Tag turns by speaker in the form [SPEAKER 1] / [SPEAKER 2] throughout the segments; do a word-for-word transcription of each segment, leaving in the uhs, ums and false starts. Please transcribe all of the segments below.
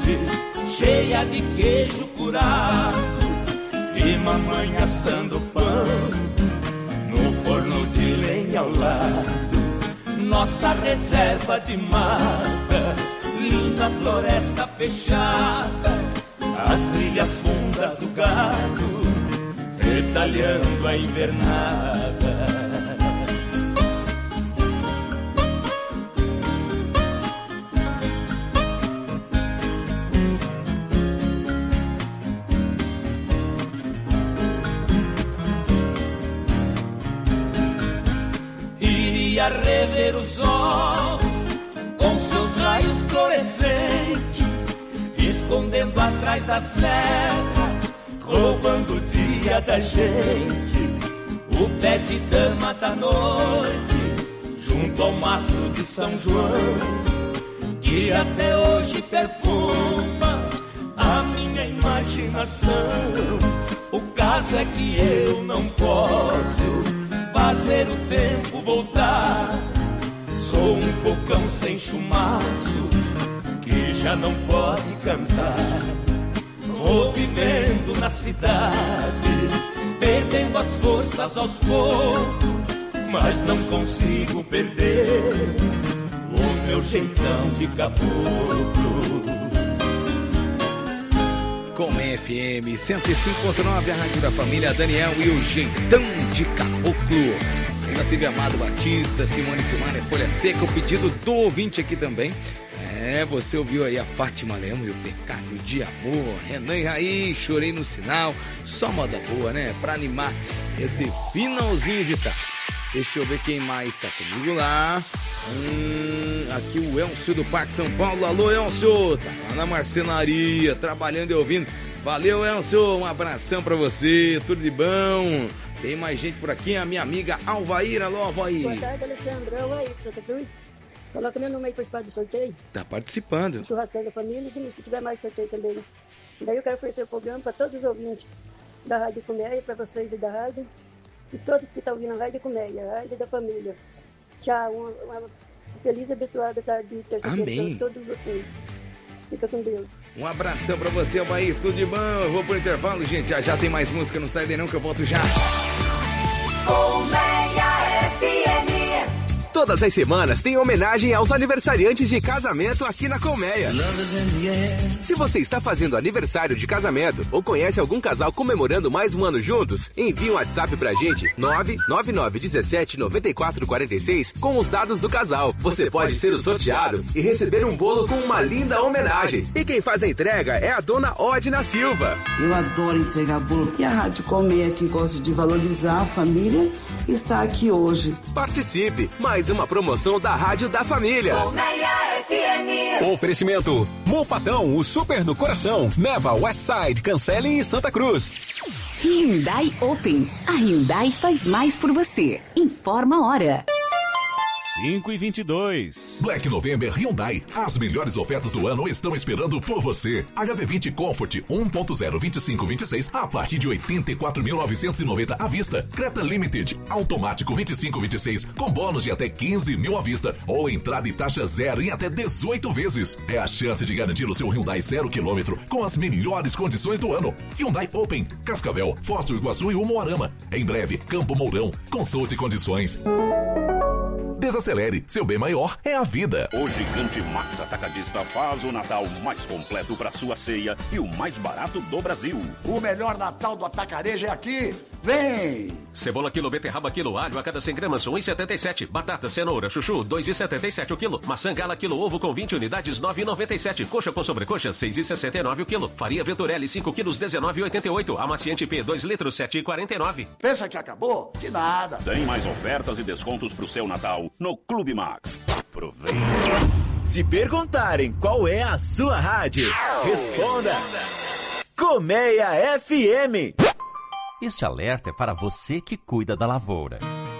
[SPEAKER 1] cheia de queijo curado e mamãe assando pão no forno de lenha ao lado. Nossa reserva de mata, linda floresta fechada, as trilhas fundas do gado retalhando a invernada. A rever o sol com seus raios fluorescentes, escondendo atrás da serra, roubando o dia da gente. O pé de dama da noite, junto ao mastro de São João, que até hoje perfuma a minha imaginação. O caso é que eu não posso fazer o tempo voltar. Sou um cocão sem chumaço que já não pode cantar. Vou vivendo na cidade, perdendo as forças aos poucos, mas não consigo perder o meu jeitão de caboclo.
[SPEAKER 2] Com F M cento e cinco ponto nove, a Rádio da Família, Daniel e o Jeitão de Caboclo. Ainda teve Amado Batista, Simone Simone, Folha Seca, o pedido do ouvinte aqui também. É, você ouviu aí a Fátima Leão e o Pecado de Amor, Renan e Raí, Chorei no Sinal, só moda boa, né? Pra animar esse finalzinho de tarde. Deixa eu ver quem mais está comigo lá. Hum, aqui o Elcio do Parque São Paulo. Alô, Elcio, tá lá na marcenaria, trabalhando e ouvindo. Valeu, Elcio, um abração pra você, tudo de bom. Tem mais gente por aqui, a minha amiga Alvair. Alô, Alvair.
[SPEAKER 3] Boa tarde, Alexandre. Alvair de Santa Cruz. Coloca meu nome aí para participar do sorteio.
[SPEAKER 2] Tá participando.
[SPEAKER 3] Churrascão da família, e se tiver mais sorteio também. Daí eu quero oferecer o programa para todos os ouvintes da Rádio Colmeia, para vocês e da rádio. E todos que estão ouvindo a Rádio Colmeia, a Rádio da Família. Tchau, uma, uma feliz e abençoada tarde de terça-feira para todos vocês. Fica com Deus.
[SPEAKER 2] Um abração pra você, Alvair, tudo de bom? Eu vou pro intervalo, gente, já já tem mais música, não sai daí não que eu volto já.
[SPEAKER 4] Colmeia F M.
[SPEAKER 5] Todas as semanas tem homenagem aos aniversariantes de casamento aqui na Colmeia. Se você está fazendo aniversário de casamento ou conhece algum casal comemorando mais um ano juntos, envie um WhatsApp pra gente, nove nove nove um sete nove quatro quatro seis, com os dados do casal. Você pode ser o sorteado e receber um bolo com uma linda homenagem. E quem faz a entrega é a dona Odina Silva.
[SPEAKER 6] Eu adoro entregar bolo. E a Rádio Colmeia, que gosta de valorizar a família, está aqui hoje.
[SPEAKER 5] Participe! Mais uma promoção da Rádio da Família.
[SPEAKER 4] Colmeia F M.
[SPEAKER 7] Oferecimento Mofadão, o super do coração. Neva, Westside, Cancele e Santa Cruz.
[SPEAKER 8] Hyundai Open. A Hyundai faz mais por você. Informa a hora.
[SPEAKER 9] cinco e vinte e dois.
[SPEAKER 10] Black November Hyundai. As melhores ofertas do ano estão esperando por você. H B vinte Comfort um ponto zero vinte e cinco vinte e seis a partir de oitenta e quatro mil novecentos e noventa à vista. Creta Limited automático vinte e cinco vinte e seis com bônus de até quinze mil à vista ou entrada e taxa zero em até dezoito vezes. É a chance de garantir o seu Hyundai zero quilômetro com as melhores condições do ano. Hyundai Open, Cascavel, Foz do Iguaçu e Umuarama. Em breve, Campo Mourão. Consulte condições. Desacelere, seu bem maior é a vida.
[SPEAKER 11] O Gigante Max Atacadista faz o Natal mais completo para sua ceia e o mais barato do Brasil.
[SPEAKER 12] O melhor Natal do atacarejo é aqui. Vem!
[SPEAKER 13] Cebola quilo, beterraba quilo, alho a cada cem gramas, um real e setenta e sete. Batata, cenoura, chuchu, dois reais e setenta e sete o quilo. Maçã gala quilo, ovo com vinte unidades, nove reais e noventa e sete. Coxa com sobrecoxa, seis reais e sessenta e nove o quilo. Farinha Venturelli, cinco quilos, dezenove reais e oitenta e oito. Amaciante P, dois litros, sete reais e quarenta e nove.
[SPEAKER 12] Pensa que acabou? De nada.
[SPEAKER 11] Tem mais ofertas e descontos pro seu Natal no Clube Max. Aproveite.
[SPEAKER 5] Se perguntarem qual é a sua rádio, responda Colmeia F M.
[SPEAKER 14] Este alerta é para você que cuida da lavoura.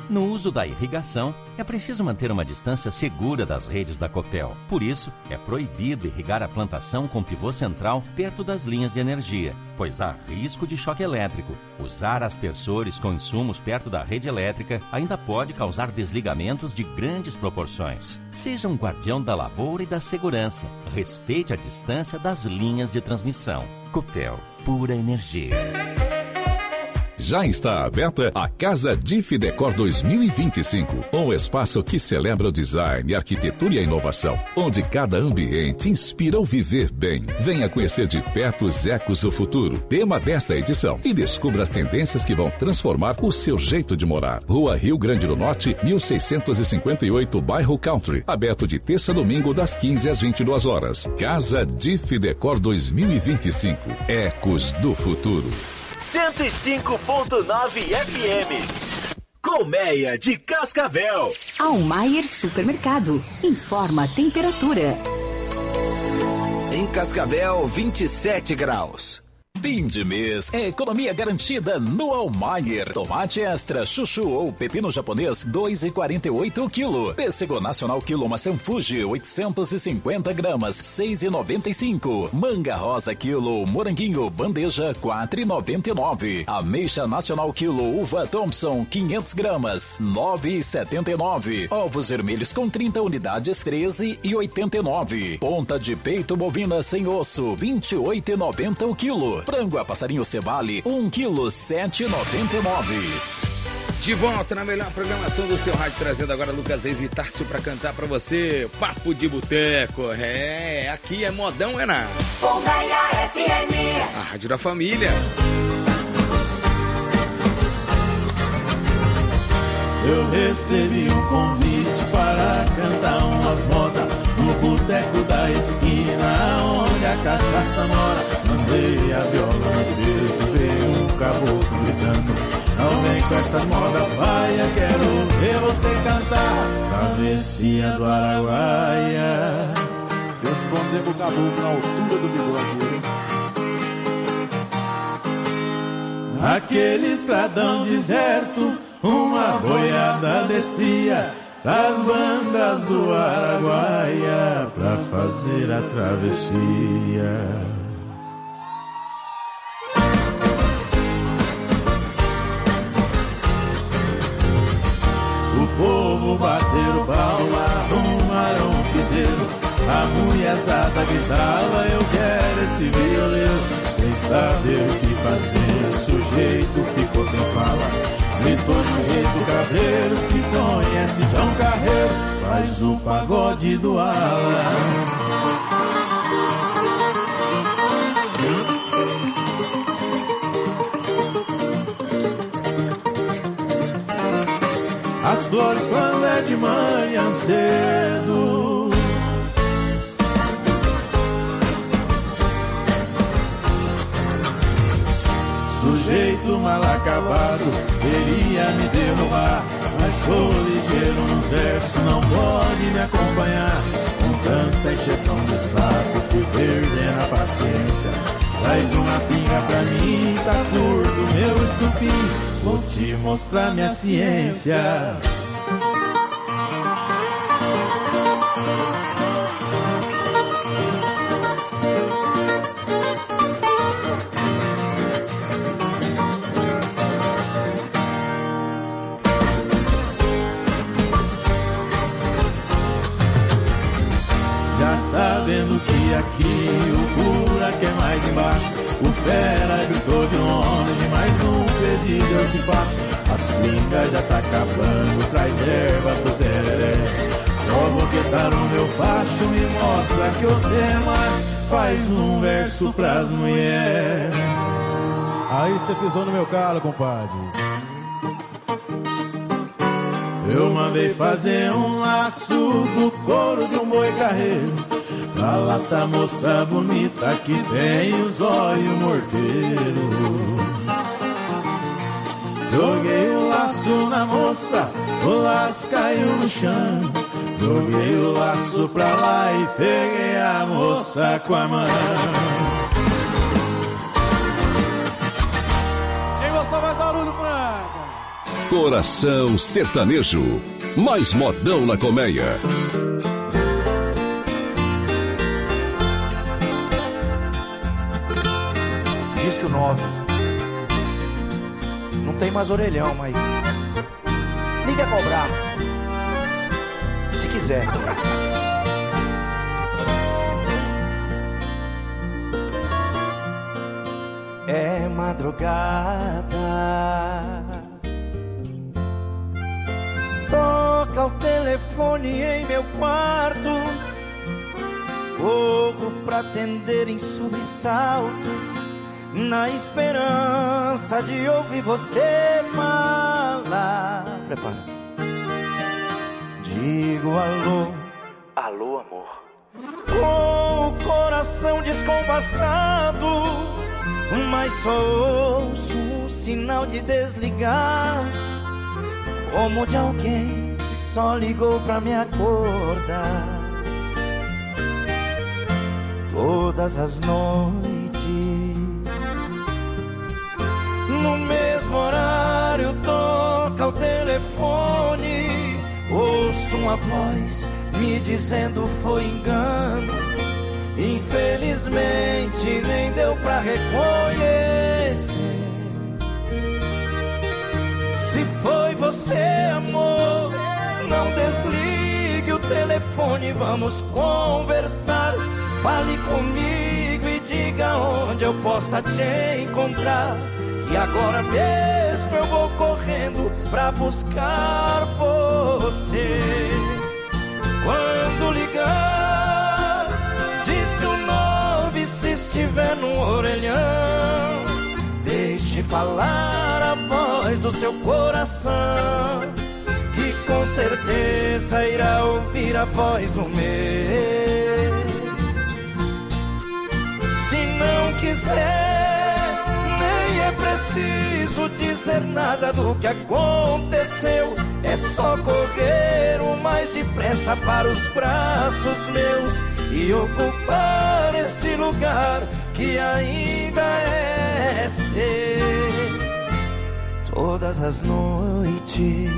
[SPEAKER 14] No uso da irrigação, é preciso manter uma distância segura das redes da Copel. Por isso, é proibido irrigar a plantação com pivô central perto das linhas de energia, pois há risco de choque elétrico. Usar aspersores com insumos perto da rede elétrica ainda pode causar desligamentos de grandes proporções. Seja um guardião da lavoura e da segurança. Respeite a distância das linhas de transmissão. Copel, pura energia.
[SPEAKER 10] Já está aberta a Casa Diff Decor dois mil e vinte e cinco, um espaço que celebra o design, a arquitetura e a inovação, onde cada ambiente inspira o viver bem. Venha conhecer de perto os ecos do futuro, tema desta edição, e descubra as tendências que vão transformar o seu jeito de morar. Rua Rio Grande do Norte, mil seiscentos e cinquenta e oito, bairro Country, aberto de terça a domingo das quinze às vinte e duas horas. Casa Diff Decor dois mil e vinte e cinco, ecos do futuro.
[SPEAKER 15] cento e cinco ponto nove F M. Colmeia de Cascavel.
[SPEAKER 8] Almaier Supermercado. Informa a temperatura.
[SPEAKER 15] Em Cascavel, vinte e sete graus.
[SPEAKER 16] Fim de mês é economia garantida no Almaier. Tomate extra, chuchu ou pepino japonês, dois e quarenta e oito o quilo. Pêssego nacional quilo maçã Fuji, oitocentos e cinquenta gramas, seis e noventa e cinco. Manga rosa quilo, moranguinho bandeja, quatro e noventa e nove. Ameixa nacional quilo, uva Thompson, quinhentas gramas, nove e setenta e nove. Ovos vermelhos com trinta unidades, treze e oitenta e nove. Ponta de peito bovina sem osso, vinte e oito e noventa o quilo. Frango a passarinho Cevale, um quilo, sete e noventa e nove.
[SPEAKER 2] De volta na melhor programação do seu rádio, trazendo agora Lucas Reis e Tárcio pra cantar pra você. Papo de Boteco. É, aqui é modão, é na
[SPEAKER 4] Colmeia F M.
[SPEAKER 2] A rádio da família.
[SPEAKER 1] Eu recebi um convite para cantar umas modas no boteco da esquina, onde a cachaça mora. Mandei a viola no peito, veio um caboclo gritando: não vem com essa moda, vai, eu quero ver você cantar Travessia do Araguaia. Respondeu o caboclo na altura do bigode. Naquele estradão deserto, uma boiada descia das bandas do Araguaia pra fazer a travessia. O povo bateram palma, arrumaram um piseiro, a mulherzada gritava: eu quero esse violeiro. Sem saber o que fazer, o sujeito ficou sem fala. Gritou no jeito cabreiro, se conhece João Carreiro, faz o pagode do ala. As flores quando é de manhã cedo, sujeito mal acabado queria me derrubar, mas sou ligeiro nos versos, não pode me acompanhar. Com tanta encheção de saco fui perdendo a paciência. Traz uma pinga pra mim, tá curto meu estupim, vou te mostrar minha ciência. Sabendo que aqui o buraco é mais embaixo, o fera gritou de longe: mais um pedido eu te faço. As pingas já tá acabando, traz erva pro tereré. Só vou quitar o meu facho, me mostra que você é macho. Faz um verso pras mulheres. Aí você pisou no meu calo, compadre. Eu mandei fazer um laço do couro de um boi carreiro, pra laçar a moça bonita que tem os olhos morteiros. Joguei o laço na moça, o laço caiu no chão. Joguei o laço pra lá e peguei a moça com a mão. Quem gostou mais barulho, Franca?
[SPEAKER 10] Coração Sertanejo. Mais modão na colmeia.
[SPEAKER 17] Disco nove. Não tem mais orelhão, mas liga a cobrar. Se quiser. É madrugada, toca o telefone em meu quarto, corro pra atender em sobressalto, na esperança de ouvir você falar. Prepara. Digo alô, alô amor, com o coração descompassado, mas só ouço um sinal de desligar, como de alguém que só ligou pra me acordar. Todas as noites, no mesmo horário, toca o telefone, ouço uma voz me dizendo foi engano. Infelizmente nem deu pra reconhecer. Se foi você, amor, não desligue o telefone, vamos conversar. Fale comigo e diga onde eu possa te encontrar, que agora mesmo eu vou correndo pra buscar você. Quando ligar, diz que o nove se estiver no orelhão, deixe falar a voz do seu coração, que com certeza irá ouvir a voz do meu. Se não quiser, nem é preciso dizer nada do que aconteceu, é só correr o mais depressa para os braços meus e ocupar esse lugar que ainda é seu. Todas as noites,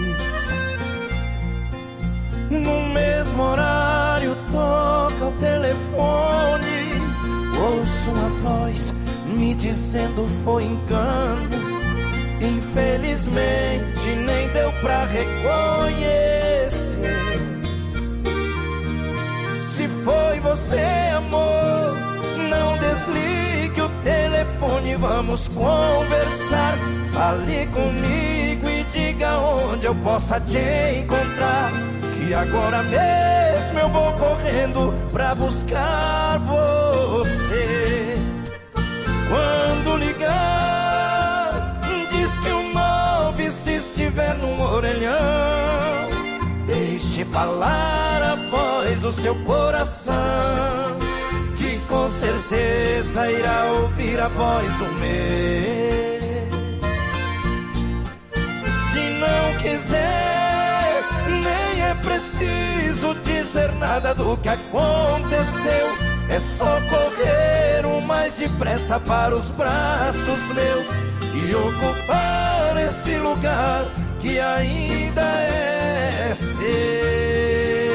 [SPEAKER 17] no mesmo horário, toca o telefone, ouço uma voz me dizendo foi engano. Infelizmente nem deu pra reconhecer. Se foi você, amor, não desligue o telefone, vamos conversar. Fale comigo e diga onde eu possa te encontrar, que agora mesmo eu vou correndo pra buscar você. Quando ligar, diz que o nove se estiver no orelhão, deixe falar a voz do seu coração, que com certeza irá ouvir a voz do meu. Se não quiser, nem é preciso dizer nada do que aconteceu, é só correr o mais depressa para os braços meus e ocupar esse lugar que ainda é seu.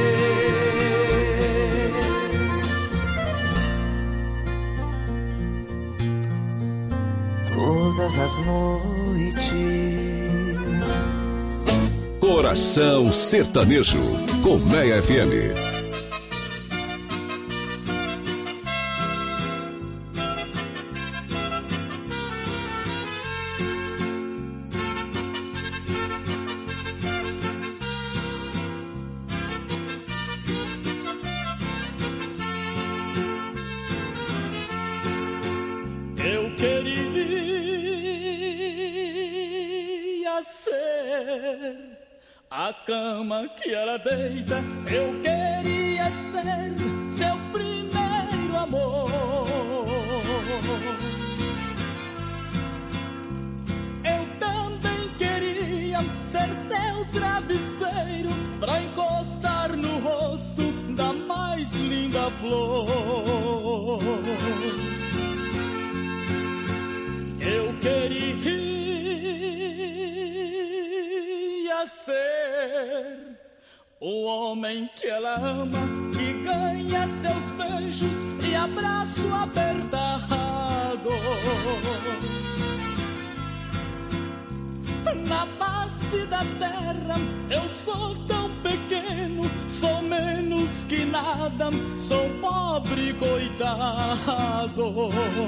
[SPEAKER 17] Todas as noites.
[SPEAKER 10] Coração Sertanejo, Colmeia F M.
[SPEAKER 1] Eu queria ser a cama que ela deita, eu queria ser seu primeiro amor. Eu também queria ser seu travesseiro, pra encostar no rosto da mais linda flor. Eu queria
[SPEAKER 18] homem que ela ama, que ganha seus beijos e abraço apertado. Na face da terra eu sou tão pequeno, sou menos que nada, sou pobre coitado.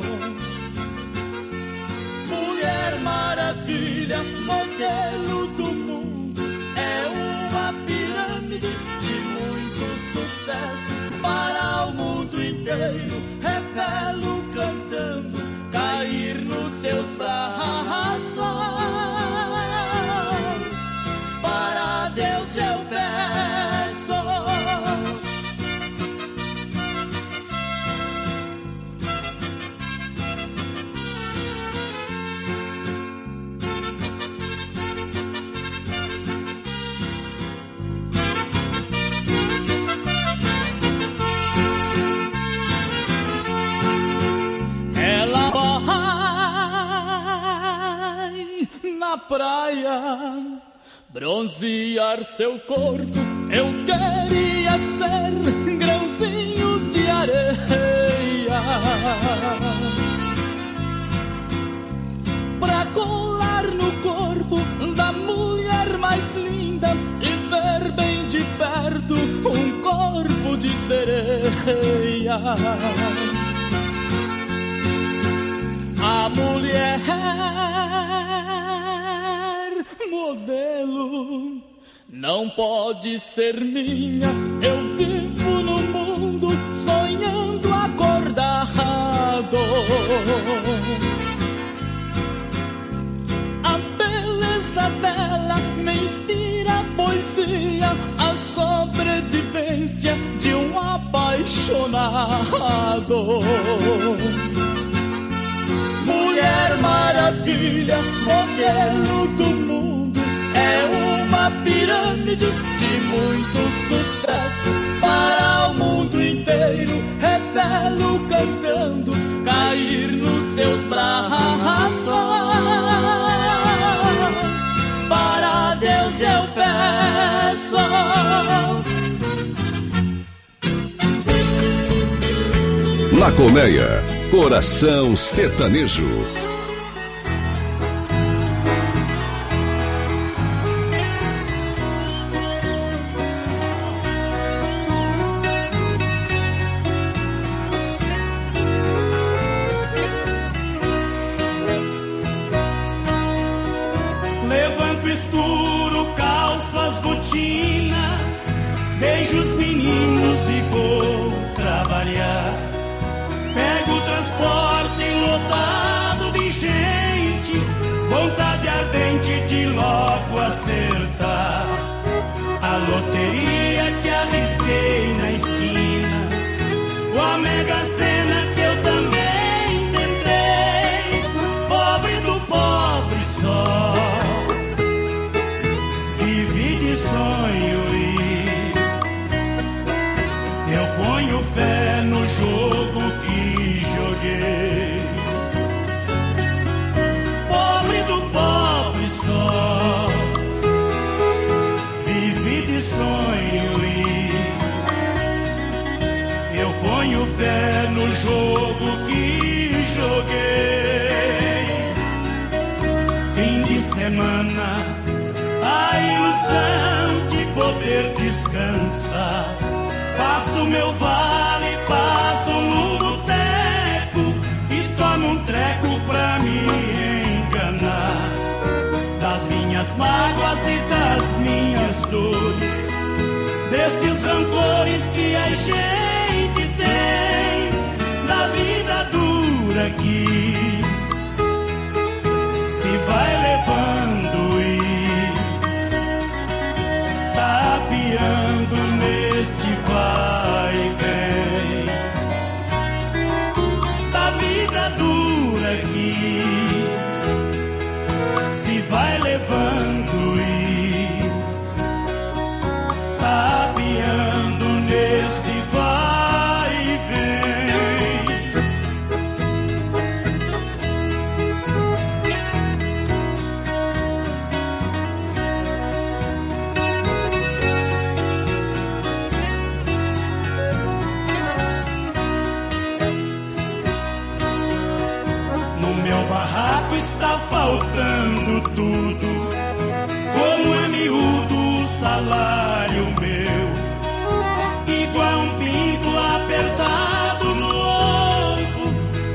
[SPEAKER 18] Mulher Maravilha, modelo do mundo, é uma pirâmide de muito sucesso para o mundo inteiro. Revelo cantando, cair nos seus braços. Para Deus eu peço. Ela vai na praia bronzear seu corpo, eu queria ser grãozinhos de areia pra colar no corpo da mulher mais linda e ver bem de perto um corpo de sereia. A mulher modelo não pode ser minha, eu vivo no mundo sonhando acordado. A beleza dela me inspira poesia, a sobrevivência de um apaixonado. Mulher Maravilha, modelo do mundo, é uma pirâmide de muito sucesso para o mundo inteiro. Revelo cantando, cair nos seus braços. Para Deus eu peço.
[SPEAKER 19] La Colmeia, Coração Sertanejo.
[SPEAKER 1] Levanto escuro, calço as botinas, beijo os meninos e vou trabalhar. Pego o transporte lotado de gente, vontade ardente de logo acertar a loteria que arrisquei na esquina, ou a Mega Sena que eu também tentei. Pobre do pobre só vivi de sonho e eu ponho fé no jogo que joguei. Pobre do pobre só vivi de sonho e eu ponho fé no jogo que joguei. Fim de semana, a ilusão de poder descansar. Faço meu vale, passo no boteco e tomo um treco pra me enganar das minhas mágoas e das minhas dores, destes rancores que a gente tem da vida dura que se vai levando e tapeando neste vai e vem da vida dura que se vai levando e tapeando nesse vai e vem.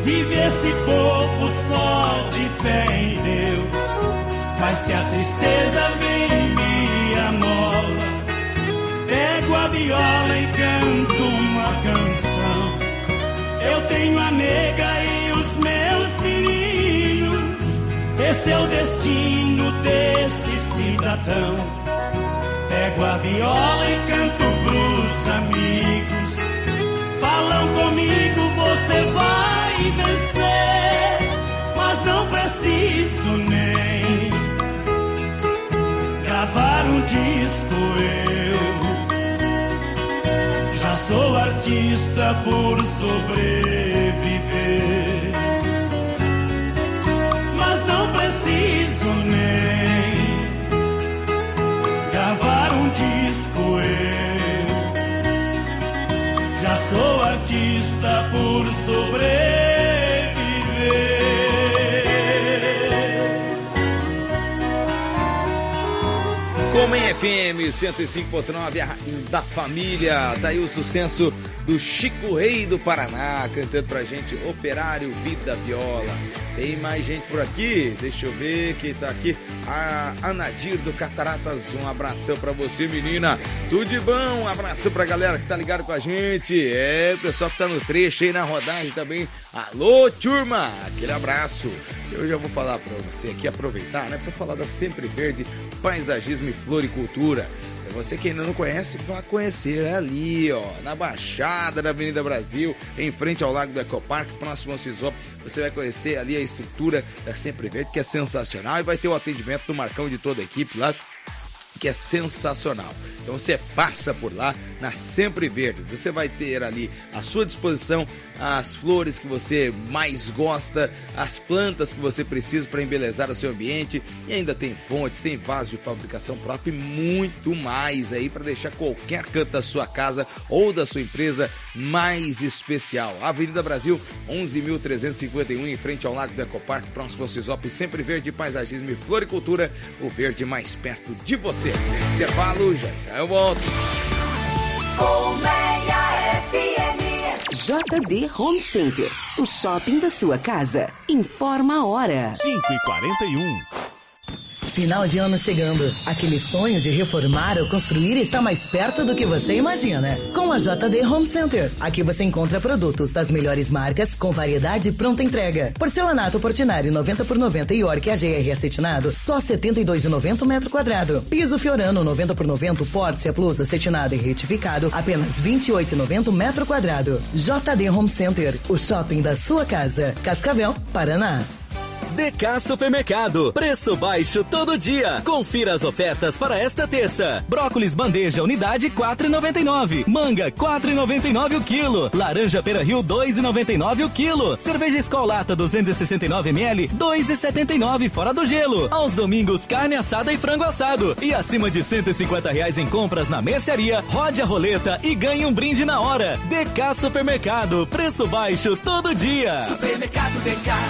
[SPEAKER 1] vive esse povo só de fé em Deus. Mas se a tristeza vem me amola, pego a viola e canto uma canção. Eu tenho a nega e os meus meninos, esse é o destino desse cidadão. Pego a viola e canto pros amigos, falam comigo, você vai vencer. Mas não preciso nem gravar um disco, eu já sou artista por sobreviver. Mas não preciso nem gravar um disco, eu já sou artista por sobreviver.
[SPEAKER 2] Comem F M cento e cinco ponto nove, a rádio da família. Daí o sucesso do Chico Rei do Paraná, cantando pra gente Operário Vida Viola. Tem mais gente por aqui, deixa eu ver quem tá aqui. A Anadir do Cataratas, um abração pra você, menina. Tudo de bom, um abraço pra galera que tá ligado com a gente. É, o pessoal que tá no trecho aí na rodagem também. Alô, turma, aquele abraço. Eu já vou falar pra você aqui, aproveitar, né, pra falar da Sempre Verde Paisagismo e Floricultura. Você que ainda não conhece, vá conhecer, é ali, ó, na Baixada da Avenida Brasil, em frente ao Lago do Ecoparque, próximo ao Cisop. Você vai conhecer ali a estrutura da Sempre Verde, que é sensacional, e vai ter o atendimento do Marcão e de toda a equipe lá, que é sensacional. Então você passa por lá na Sempre Verde, você vai ter ali à sua disposição as flores que você mais gosta, as plantas que você precisa para embelezar o seu ambiente, e ainda tem fontes, tem vasos de fabricação própria e muito mais aí para deixar qualquer canto da sua casa ou da sua empresa mais especial. Avenida Brasil, onze mil trezentos e cinquenta e um, em frente ao Lago do Ecoparque, próximo ao Cisop. Sempre Verde Paisagismo e Floricultura, o verde mais perto de você. Intervalo, já já eu volto.
[SPEAKER 8] Colmeia F M. J D Home Center, o shopping da sua casa. Informa a hora.
[SPEAKER 9] cinco e quarenta e um.
[SPEAKER 20] Final de ano chegando. Aquele sonho de reformar ou construir está mais perto do que você imagina. Com a J D Home Center. Aqui você encontra produtos das melhores marcas com variedade e pronta entrega. Porcelanato Portinari noventa por noventa e York A G R acetinado só setenta e dois reais e noventa centavos metro quadrado. Piso Fiorano noventa por noventa Porcia Plus acetinado e retificado apenas vinte e oito reais e noventa centavos metro quadrado. J D Home Center, o shopping da sua casa. Cascavel, Paraná.
[SPEAKER 15] D K Supermercado, preço baixo todo dia. Confira as ofertas para esta terça. Brócolis bandeja unidade quatro reais e noventa e nove centavos. Manga quatro reais e noventa e nove centavos o quilo. Laranja Pera Rio dois reais e noventa e nove centavos o quilo. Cerveja Skol Lata duzentos e sessenta e nove mililitros dois reais e setenta e nove centavos fora do gelo. Aos domingos carne assada e frango assado. E acima de cento e cinquenta reais em compras na mercearia, rode a roleta e ganhe um brinde na hora. D K Supermercado, preço baixo todo dia.
[SPEAKER 4] Supermercado D K.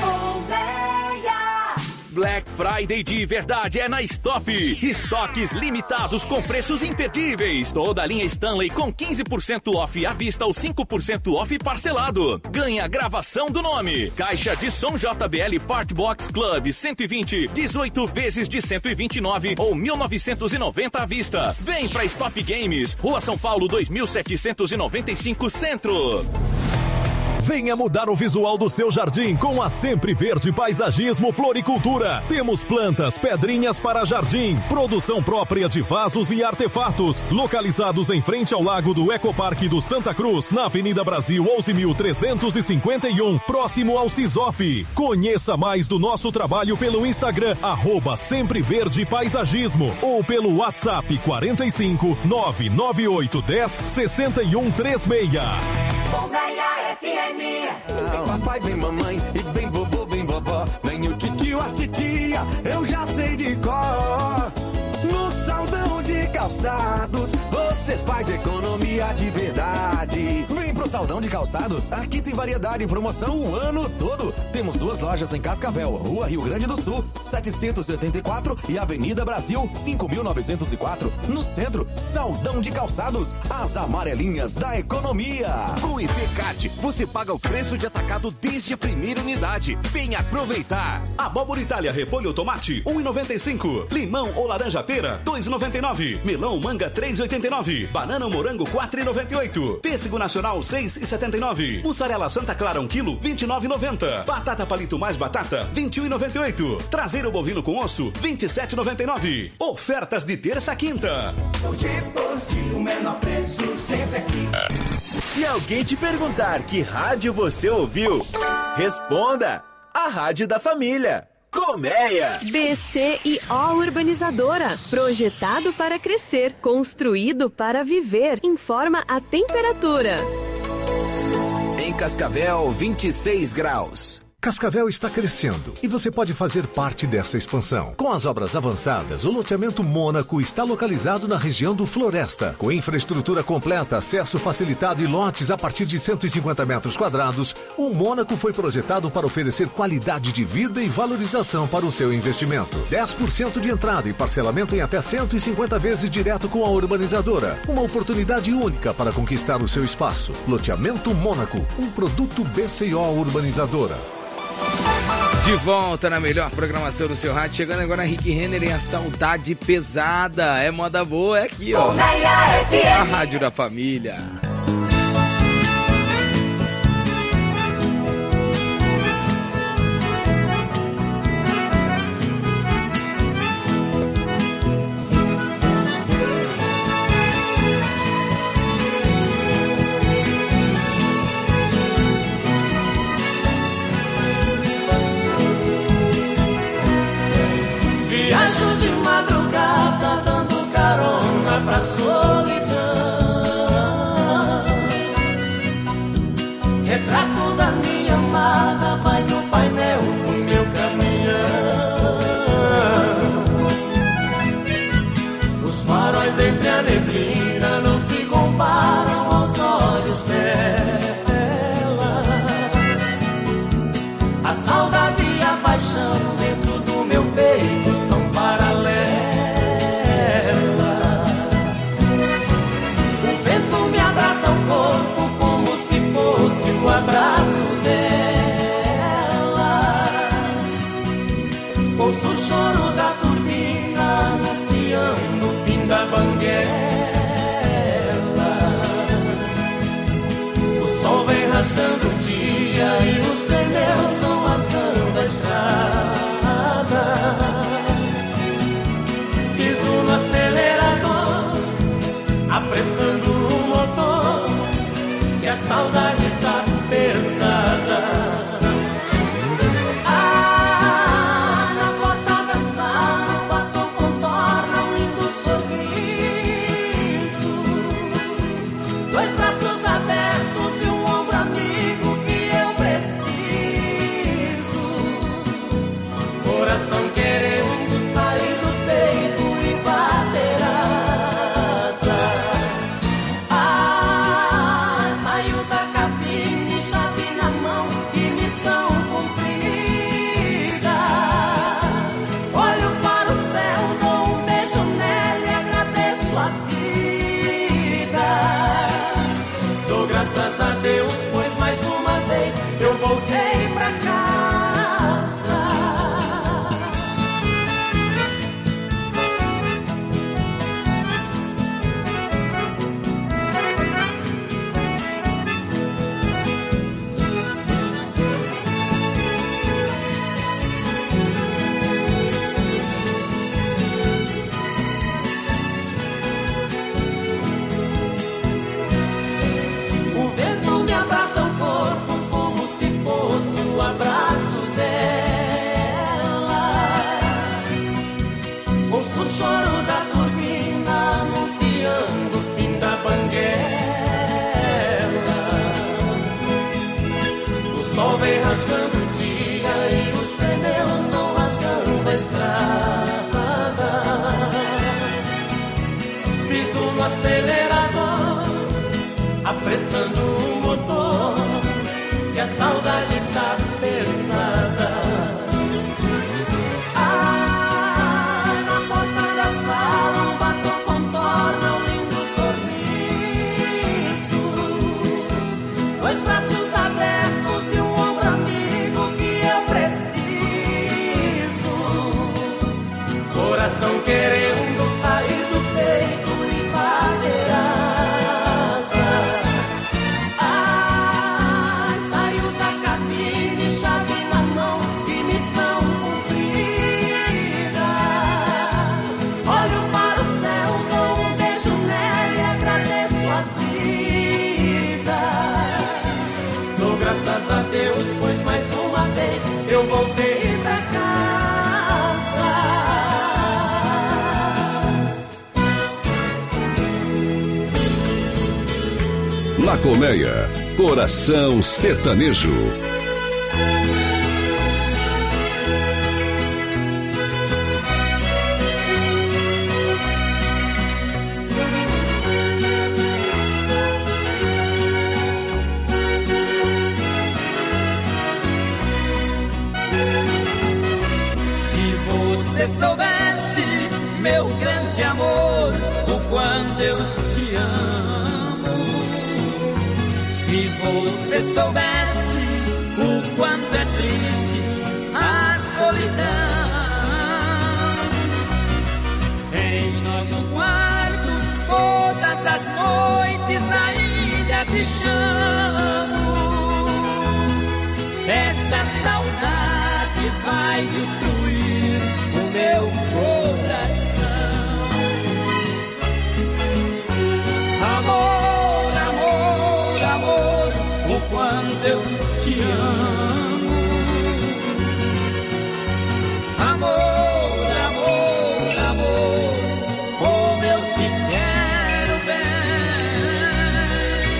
[SPEAKER 13] Black Friday de verdade é na Stop. Estoques limitados com preços imperdíveis. Toda a linha Stanley com quinze por cento off à vista ou cinco por cento off parcelado. Ganha gravação do nome. Caixa de som J B L Part Box Club cento e vinte, dezoito vezes de cento e vinte e nove ou mil novecentos e noventa à vista. Vem pra Stop Games, Rua São Paulo dois mil setecentos e noventa e cinco Centro.
[SPEAKER 7] Venha mudar o visual do seu jardim com a Sempre Verde Paisagismo Floricultura. Temos plantas, pedrinhas para jardim, produção própria de vasos e artefatos, localizados em frente ao Lago do Ecoparque do Santa Cruz, na Avenida Brasil onze mil trezentos e cinquenta e um, próximo ao Cisop. Conheça mais do nosso trabalho pelo Instagram, arroba Sempre Verde Paisagismo, ou pelo WhatsApp quarenta e cinco, nove nove oito um zero, seis um três seis.
[SPEAKER 4] Colmeia F M.
[SPEAKER 21] Vem papai, vem mamãe, e vem vovô, vem vovó. Vem o titio, a titia, eu já sei de cor. No saldão de calçados, você você faz economia de verdade. Vem pro Saldão de Calçados, aqui tem variedade e promoção o ano todo. Temos duas lojas em Cascavel, Rua Rio Grande do Sul, setecentos e oitenta e quatro e Avenida Brasil, cinco mil novecentos e quatro. No centro, Saldão de Calçados, as amarelinhas da economia.
[SPEAKER 5] Com o Ipecard, você paga o preço de atacado desde a primeira unidade. Venha aproveitar.
[SPEAKER 9] Abóbora Itália, repolho ou tomate, um real e noventa e cinco centavos. Limão ou laranja pera, dois reais e noventa e nove centavos. Melão manga, três reais e oitenta e nove centavos. Banana ou morango, quatro reais e noventa e oito centavos. Pêssego nacional, seis reais e setenta e nove centavos. Mussarela Santa Clara, um quilo, vinte e nove reais e noventa centavos. Batata palito mais batata, vinte e um reais e noventa e oito centavos. Traseiro bovino com osso, vinte e sete reais e noventa e nove centavos. Ofertas de terça a quinta.
[SPEAKER 1] Hoje por ti, o menor preço sempre aqui.
[SPEAKER 5] Se alguém te perguntar que rádio você ouviu, responda: a Rádio da Família. Colmeia.
[SPEAKER 3] B C e O Urbanizadora. Projetado para crescer, construído para viver. Informa a temperatura.
[SPEAKER 5] Em Cascavel, vinte e seis graus.
[SPEAKER 22] Cascavel está crescendo e você pode fazer parte dessa expansão. Com as obras avançadas, o loteamento Mônaco está localizado na região do Floresta. Com infraestrutura completa, acesso facilitado e lotes a partir de cento e cinquenta metros quadrados, o Mônaco foi projetado para oferecer qualidade de vida e valorização para o seu investimento. dez por cento de entrada e parcelamento em até cento e cinquenta vezes direto com a urbanizadora. Uma oportunidade única para conquistar o seu espaço. Loteamento Mônaco, um produto B C O Urbanizadora.
[SPEAKER 2] De volta na melhor programação do seu rádio, chegando agora Rick Renner em A Saudade Pesada. É moda boa, é aqui, ó. A Rádio da Família.
[SPEAKER 17] Viajo de madrugada dando carona pra solidão. Retrato da minha amada vai no painel do meu caminhão. Os faróis entre a neblina não se comparam aos olhos dela. A saudade e a paixão dentro do meu peito são paralelas. O vento me abraça o corpo como se fosse o abraço dela. Ouço o choro da turbina anunciando o fim da banguela. O sol vem rasgando o dia e os pneus vão rasgando a estrada. Piso no acelerador, apressando o motor, que a saudade tá pesada. Ah, na porta da sala, o batom contorna um lindo sorriso. Dois braços abertos e um ombro amigo que eu preciso. Coração querendo sair do peito e bater asas. Ah, saiu da cabine, chave na mão e missão cumprida. Olho para o céu, dou um beijo nela e agradeço a vida. Dou graças a Deus, pois mais uma vez eu voltei pra casa. O vento me abraça o corpo como se fosse o abraço dela. Ouço o choro da turbina anunciando o fim da banguela. O sol vem rasgando o dia e os pneus vão rasgando a estrada. Piso no acelerador, forçando o motor, que a saudade tá pesada. Ah, na porta da sala um batom contorna um lindo sorriso, dois braços abertos e um ombro amigo que eu preciso, coração querendo sair do peito e bater asas. Ah, saiu da cabine, chave na mão e missão cumprida. Olho para o céu, dou um beijo nela e agradeço a vida. Dou graças a Deus, pois mais uma vez eu voltei pra casa.
[SPEAKER 19] La Colmeia, Coração Sertanejo.
[SPEAKER 17] Se você soubesse, meu grande amor, o quanto eu te amo. Se você soubesse o quanto é triste a solidão. Em nosso quarto, todas as noites ainda te chamo. Esta saudade vai destruir o meu coração. Amor, amor, amor, o quanto eu te amo. Amor, amor, amor, como eu te quero bem.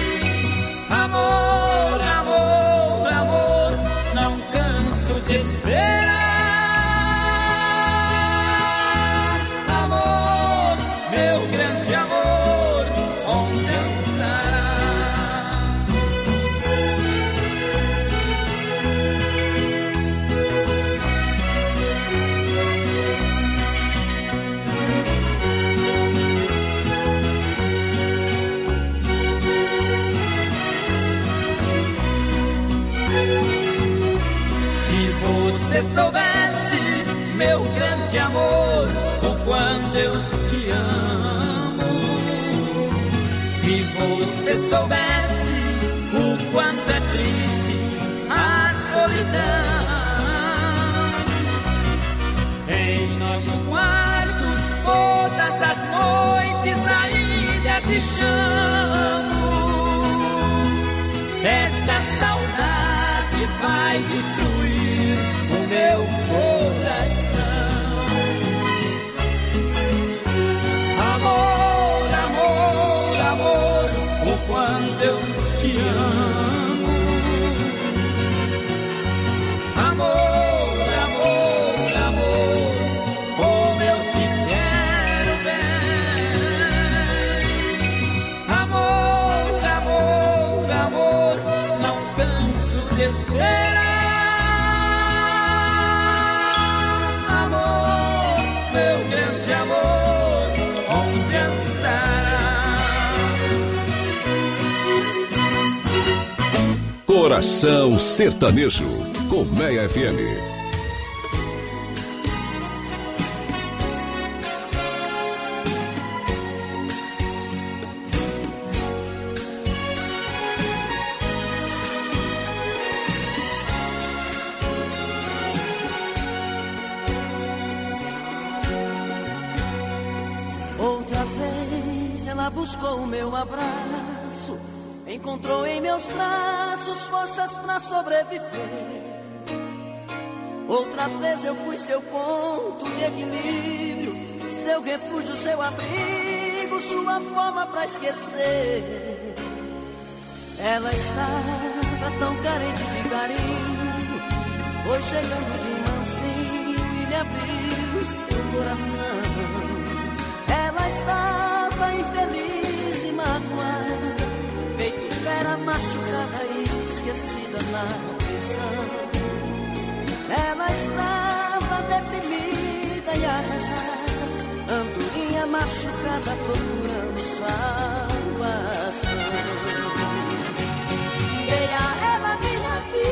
[SPEAKER 17] Amor, amor, amor, não canso de esperar. Amor, meu grande amor, onde andará? Se você soubesse, meu grande amor, o quanto eu te amo. Se você soubesse o quanto é triste a solidão. Em nosso quarto, todas as noites ainda te chamo. Esta saudade vai destruir o meu coração. Amor, amor, amor, o quanto eu te amo. Amor, amor, amor, como eu te quero bem. Amor, amor, amor, não canso de esperar. Amor, meu grande amor, onde andará?
[SPEAKER 19] Coração Sertanejo, Colmeia F M.
[SPEAKER 17] Outra vez ela buscou o meu abraço, encontrou em meus braços forças pra sobreviver. Outra vez eu fui seu ponto de equilíbrio, seu refúgio, seu abrigo, sua forma pra esquecer. Ela estava tão carente de carinho, foi chegando de mansinho e me abriu seu coração. Ela estava infeliz e magoada, feito fera machucada e esquecida na prisão. Ela estava deprimida e arrasada, andorinha machucada procurando salvação. Dei a ela minha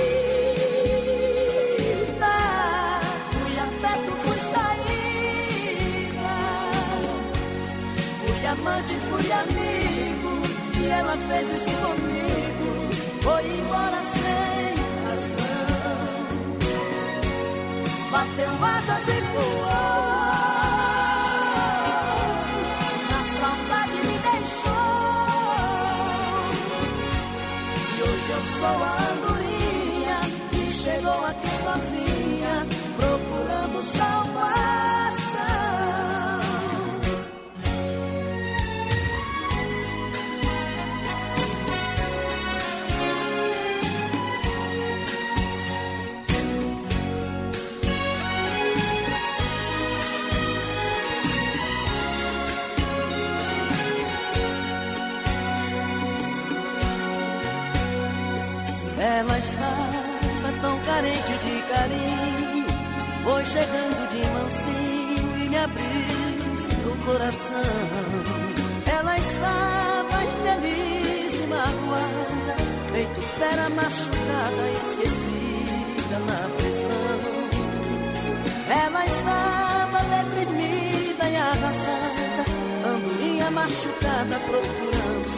[SPEAKER 17] vida, fui afeto, fui saída, fui amante, fui amigo, e ela fez isso comigo, foi embora sem razão. Bateu asas e voou, na saudade me deixou, e hoje eu sou a andorinha que chegou aqui sozinha, procurando salvação. Ela estava tão carente de carinho, foi chegando de mansinho e me abriu o coração. Ela estava infeliz e magoada, feito fera machucada e esquecida na prisão. Ela estava deprimida e arrasada, andorinha machucada procurando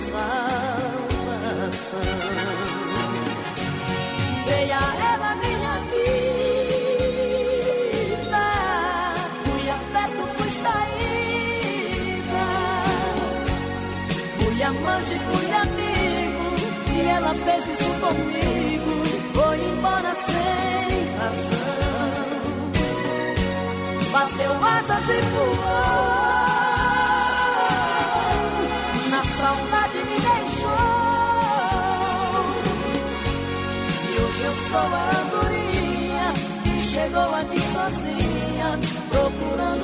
[SPEAKER 17] salvação. Dei a ela minha vida, fui afeto, fui saída, fui amante, fui amigo, e ela fez isso comigo, foi embora sem razão. Bateu asas e voou, na saudade me deixou. Hoje eu sou a andorinha que chegou aqui sozinha, procurando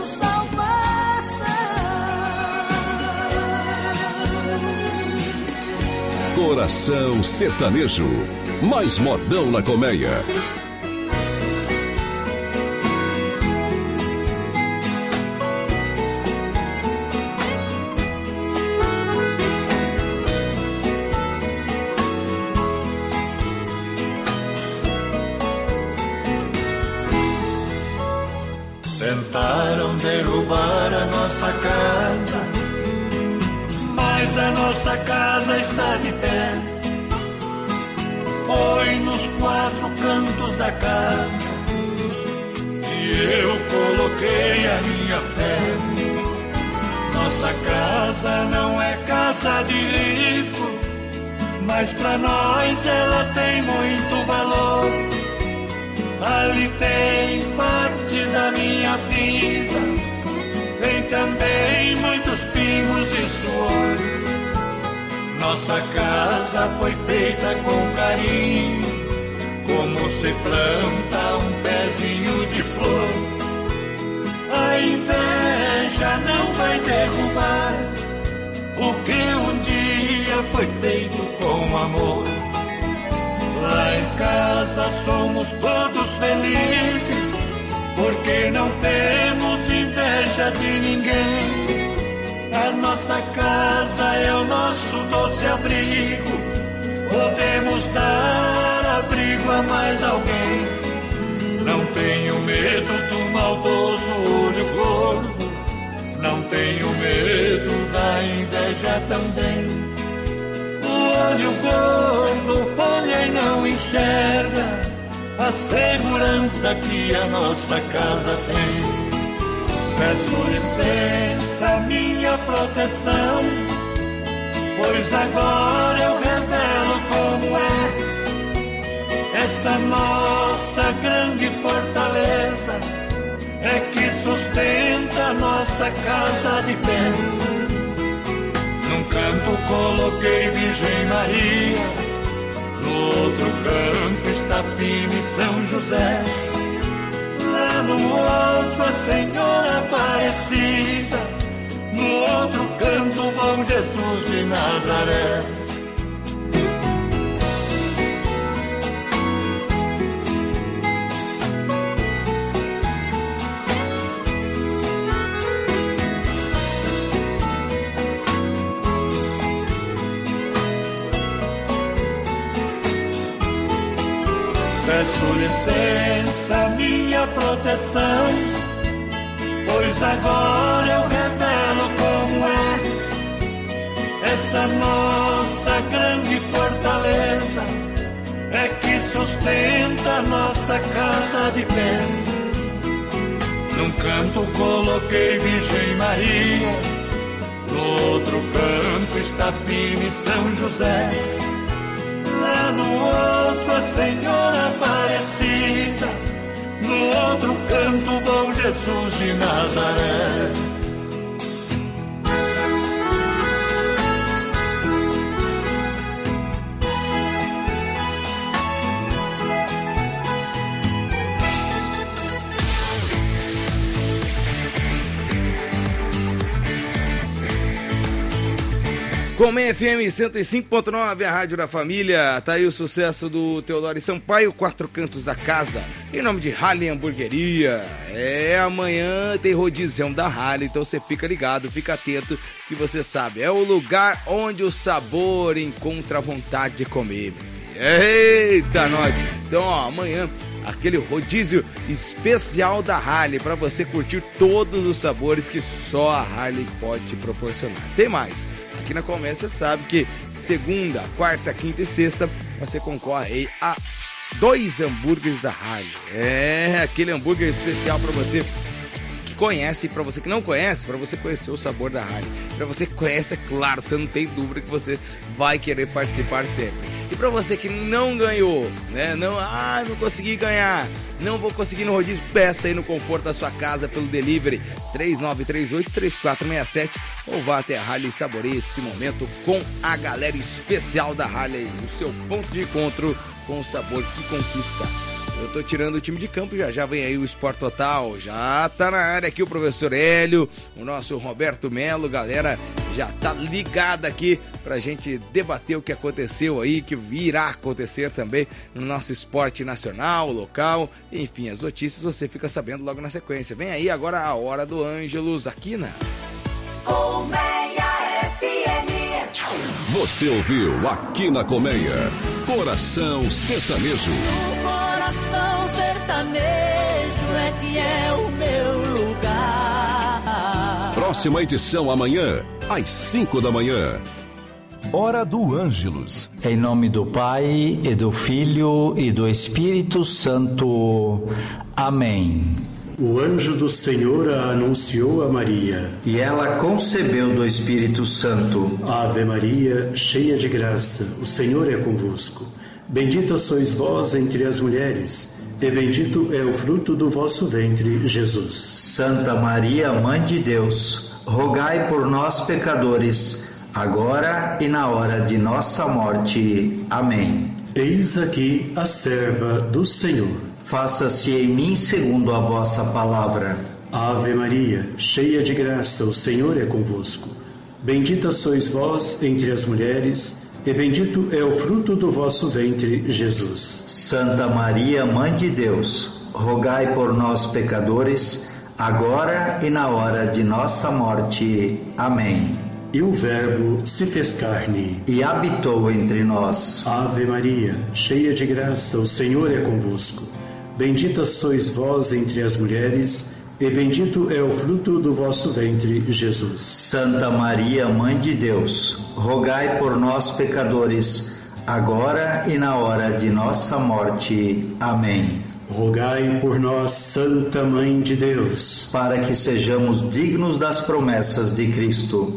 [SPEAKER 17] salvação.
[SPEAKER 19] Coração Sertanejo, mais modão na colmeia.
[SPEAKER 1] Tentaram derrubar a nossa casa, mas a nossa casa está de pé. Foi nos quatro cantos da casa que eu coloquei a minha fé. Nossa casa não é casa de rico, mas pra nós ela tem muito valor. Ali tem parte da minha vida, tem também muitos pingos e suor. Nossa casa foi feita com carinho, como se planta um pezinho de flor. A inveja não vai derrubar o que um dia foi feito com amor. Lá em casa somos todos felizes, porque não temos inveja de ninguém. A nossa casa é o nosso doce abrigo, podemos dar abrigo a mais alguém. Não tenho medo do maldoso olho gordo, não tenho medo da inveja também. Olho gordo, olha e não enxerga a segurança que a nossa casa tem. Peço licença, minha proteção, pois agora eu revelo como é. Essa nossa grande fortaleza é que sustenta a nossa casa de pé. Num canto coloquei Virgem Maria, no outro canto está firme São José. Lá no outro a Senhora Aparecida, no outro canto Bom Jesus de Nazaré. licença, minha proteção, pois agora eu revelo como é essa nossa grande fortaleza, é que sustenta nossa casa de pé. Num canto coloquei Virgem Maria, no outro canto está firme São José, lá no outro a Senhora Aparecida, no outro canto Bom Jesus de Nazaré.
[SPEAKER 2] Comé F M cento e cinco ponto nove, a Rádio da Família. Tá aí o sucesso do Teodoro Sampaio, Quatro Cantos da Casa, em nome de Halley Hamburgueria. É, amanhã tem rodizão da Halley, então você fica ligado, fica atento, que você sabe, é o lugar onde o sabor encontra a vontade de comer, meu filho. Eita, nós! Então, ó, amanhã aquele rodízio especial da Halley, para você curtir todos os sabores que só a Halley pode te proporcionar. Tem mais. Aqui na Comé, você sabe que segunda, quarta, quinta e sexta você concorre aí a dois hambúrgueres da Halley. É, aquele hambúrguer especial para você que conhece, para você que não conhece, para você conhecer o sabor da Halley. Para você que conhece, é claro, você não tem dúvida que você vai querer participar sempre. E para você que não ganhou, né? Não, ah, não consegui ganhar, não vou conseguir no rodízio, peça aí no conforto da sua casa pelo delivery três nove três oito, três quatro seis sete ou vá até a Halley e saboreie esse momento com a galera especial da Halley, o seu ponto de encontro com o sabor que conquista. Eu tô tirando o time de campo, já já vem aí o Sport Total, já tá na área aqui o professor Hélio, o nosso Roberto Melo, galera já tá ligada aqui pra gente debater o que aconteceu aí, que irá acontecer também no nosso esporte nacional, local, enfim, as notícias você fica sabendo logo na sequência. Vem aí agora a Hora do Ângelus aqui na
[SPEAKER 4] Colmeia F M.
[SPEAKER 19] Você ouviu aqui na Colmeia, Coração Sertanejo.
[SPEAKER 18] Coração sertanejo é que é o meu lugar.
[SPEAKER 19] Próxima edição amanhã, às cinco da manhã.
[SPEAKER 6] Hora do Ângelus.
[SPEAKER 12] Em nome do Pai, e do Filho, e do Espírito Santo. Amém.
[SPEAKER 23] O anjo do Senhor a anunciou a Maria,
[SPEAKER 12] e ela concebeu do Espírito Santo.
[SPEAKER 23] Ave Maria, cheia de graça, o Senhor é convosco. Bendita sois vós entre as mulheres, e bendito é o fruto do vosso ventre, Jesus.
[SPEAKER 12] Santa Maria, Mãe de Deus, rogai por nós, pecadores, agora e na hora de nossa morte. Amém.
[SPEAKER 23] Eis aqui a serva do Senhor.
[SPEAKER 12] Faça-se em mim segundo a vossa palavra.
[SPEAKER 23] Ave Maria, cheia de graça, o Senhor é convosco. Bendita sois vós entre as mulheres, e bendito é o fruto do vosso ventre, Jesus.
[SPEAKER 12] Santa Maria, Mãe de Deus, rogai por nós, pecadores, agora e na hora de nossa morte. Amém.
[SPEAKER 23] E o Verbo se fez carne
[SPEAKER 12] e habitou entre nós.
[SPEAKER 23] Ave Maria, cheia de graça, o Senhor é convosco. Bendita sois vós entre as mulheres, e bendito é o fruto do vosso ventre, Jesus.
[SPEAKER 12] Santa Maria, Mãe de Deus, rogai por nós, pecadores, agora e na hora de nossa morte. Amém.
[SPEAKER 23] Rogai por nós, Santa Mãe de Deus,
[SPEAKER 12] para que sejamos dignos das promessas de Cristo.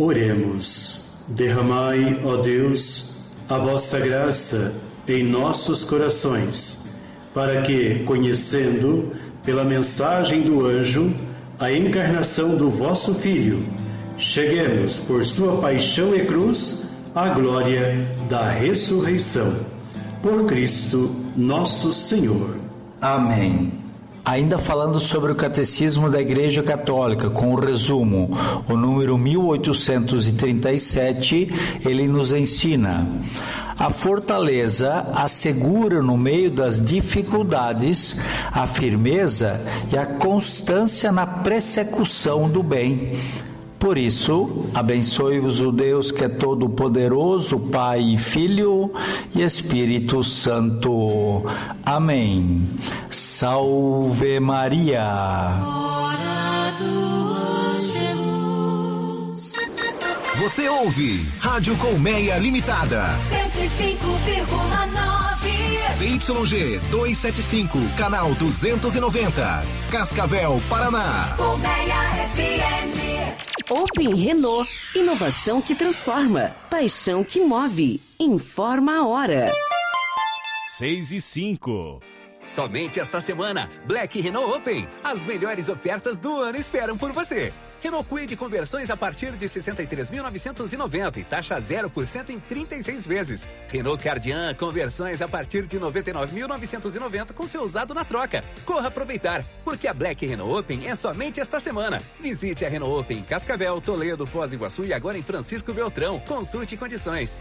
[SPEAKER 23] Oremos. Derramai, ó Deus, a vossa graça em nossos corações, para que, conhecendo pela mensagem do anjo a encarnação do vosso Filho, cheguemos por sua paixão e cruz à glória da ressurreição. Por Cristo nosso Senhor.
[SPEAKER 12] Amém. Ainda falando sobre o Catecismo da Igreja Católica, com o resumo, o número mil oitocentos e trinta e sete, ele nos ensina: a fortaleza assegura no meio das dificuldades a firmeza e a constância na persecução do bem. Por isso, abençoe-vos o Deus que é todo-poderoso, Pai e Filho e Espírito Santo. Amém. Salve Maria.
[SPEAKER 4] Hora do Ângelus.
[SPEAKER 19] Você ouve Rádio Colmeia Limitada.
[SPEAKER 4] cento e cinco vírgula nove.
[SPEAKER 19] C Y G duzentos e setenta e cinco, canal duzentos e noventa. Cascavel, Paraná.
[SPEAKER 4] Colmeia F M.
[SPEAKER 8] Open Renault. Inovação que transforma. Paixão que move. Informa a hora.
[SPEAKER 7] seis e cinco.
[SPEAKER 5] Somente esta semana, Black Renault Open. As melhores ofertas do ano esperam por você. Renault Kwid conversões a partir de sessenta e três mil novecentos e noventa e taxa zero por cento em trinta e seis vezes. Renault Cardian conversões a partir de noventa e nove mil novecentos e noventa com seu usado na troca. Corra aproveitar, porque a Black Renault Open é somente esta semana. Visite a Renault Open em Cascavel, Toledo, Foz do Iguaçu e agora em Francisco Beltrão. Consulte condições.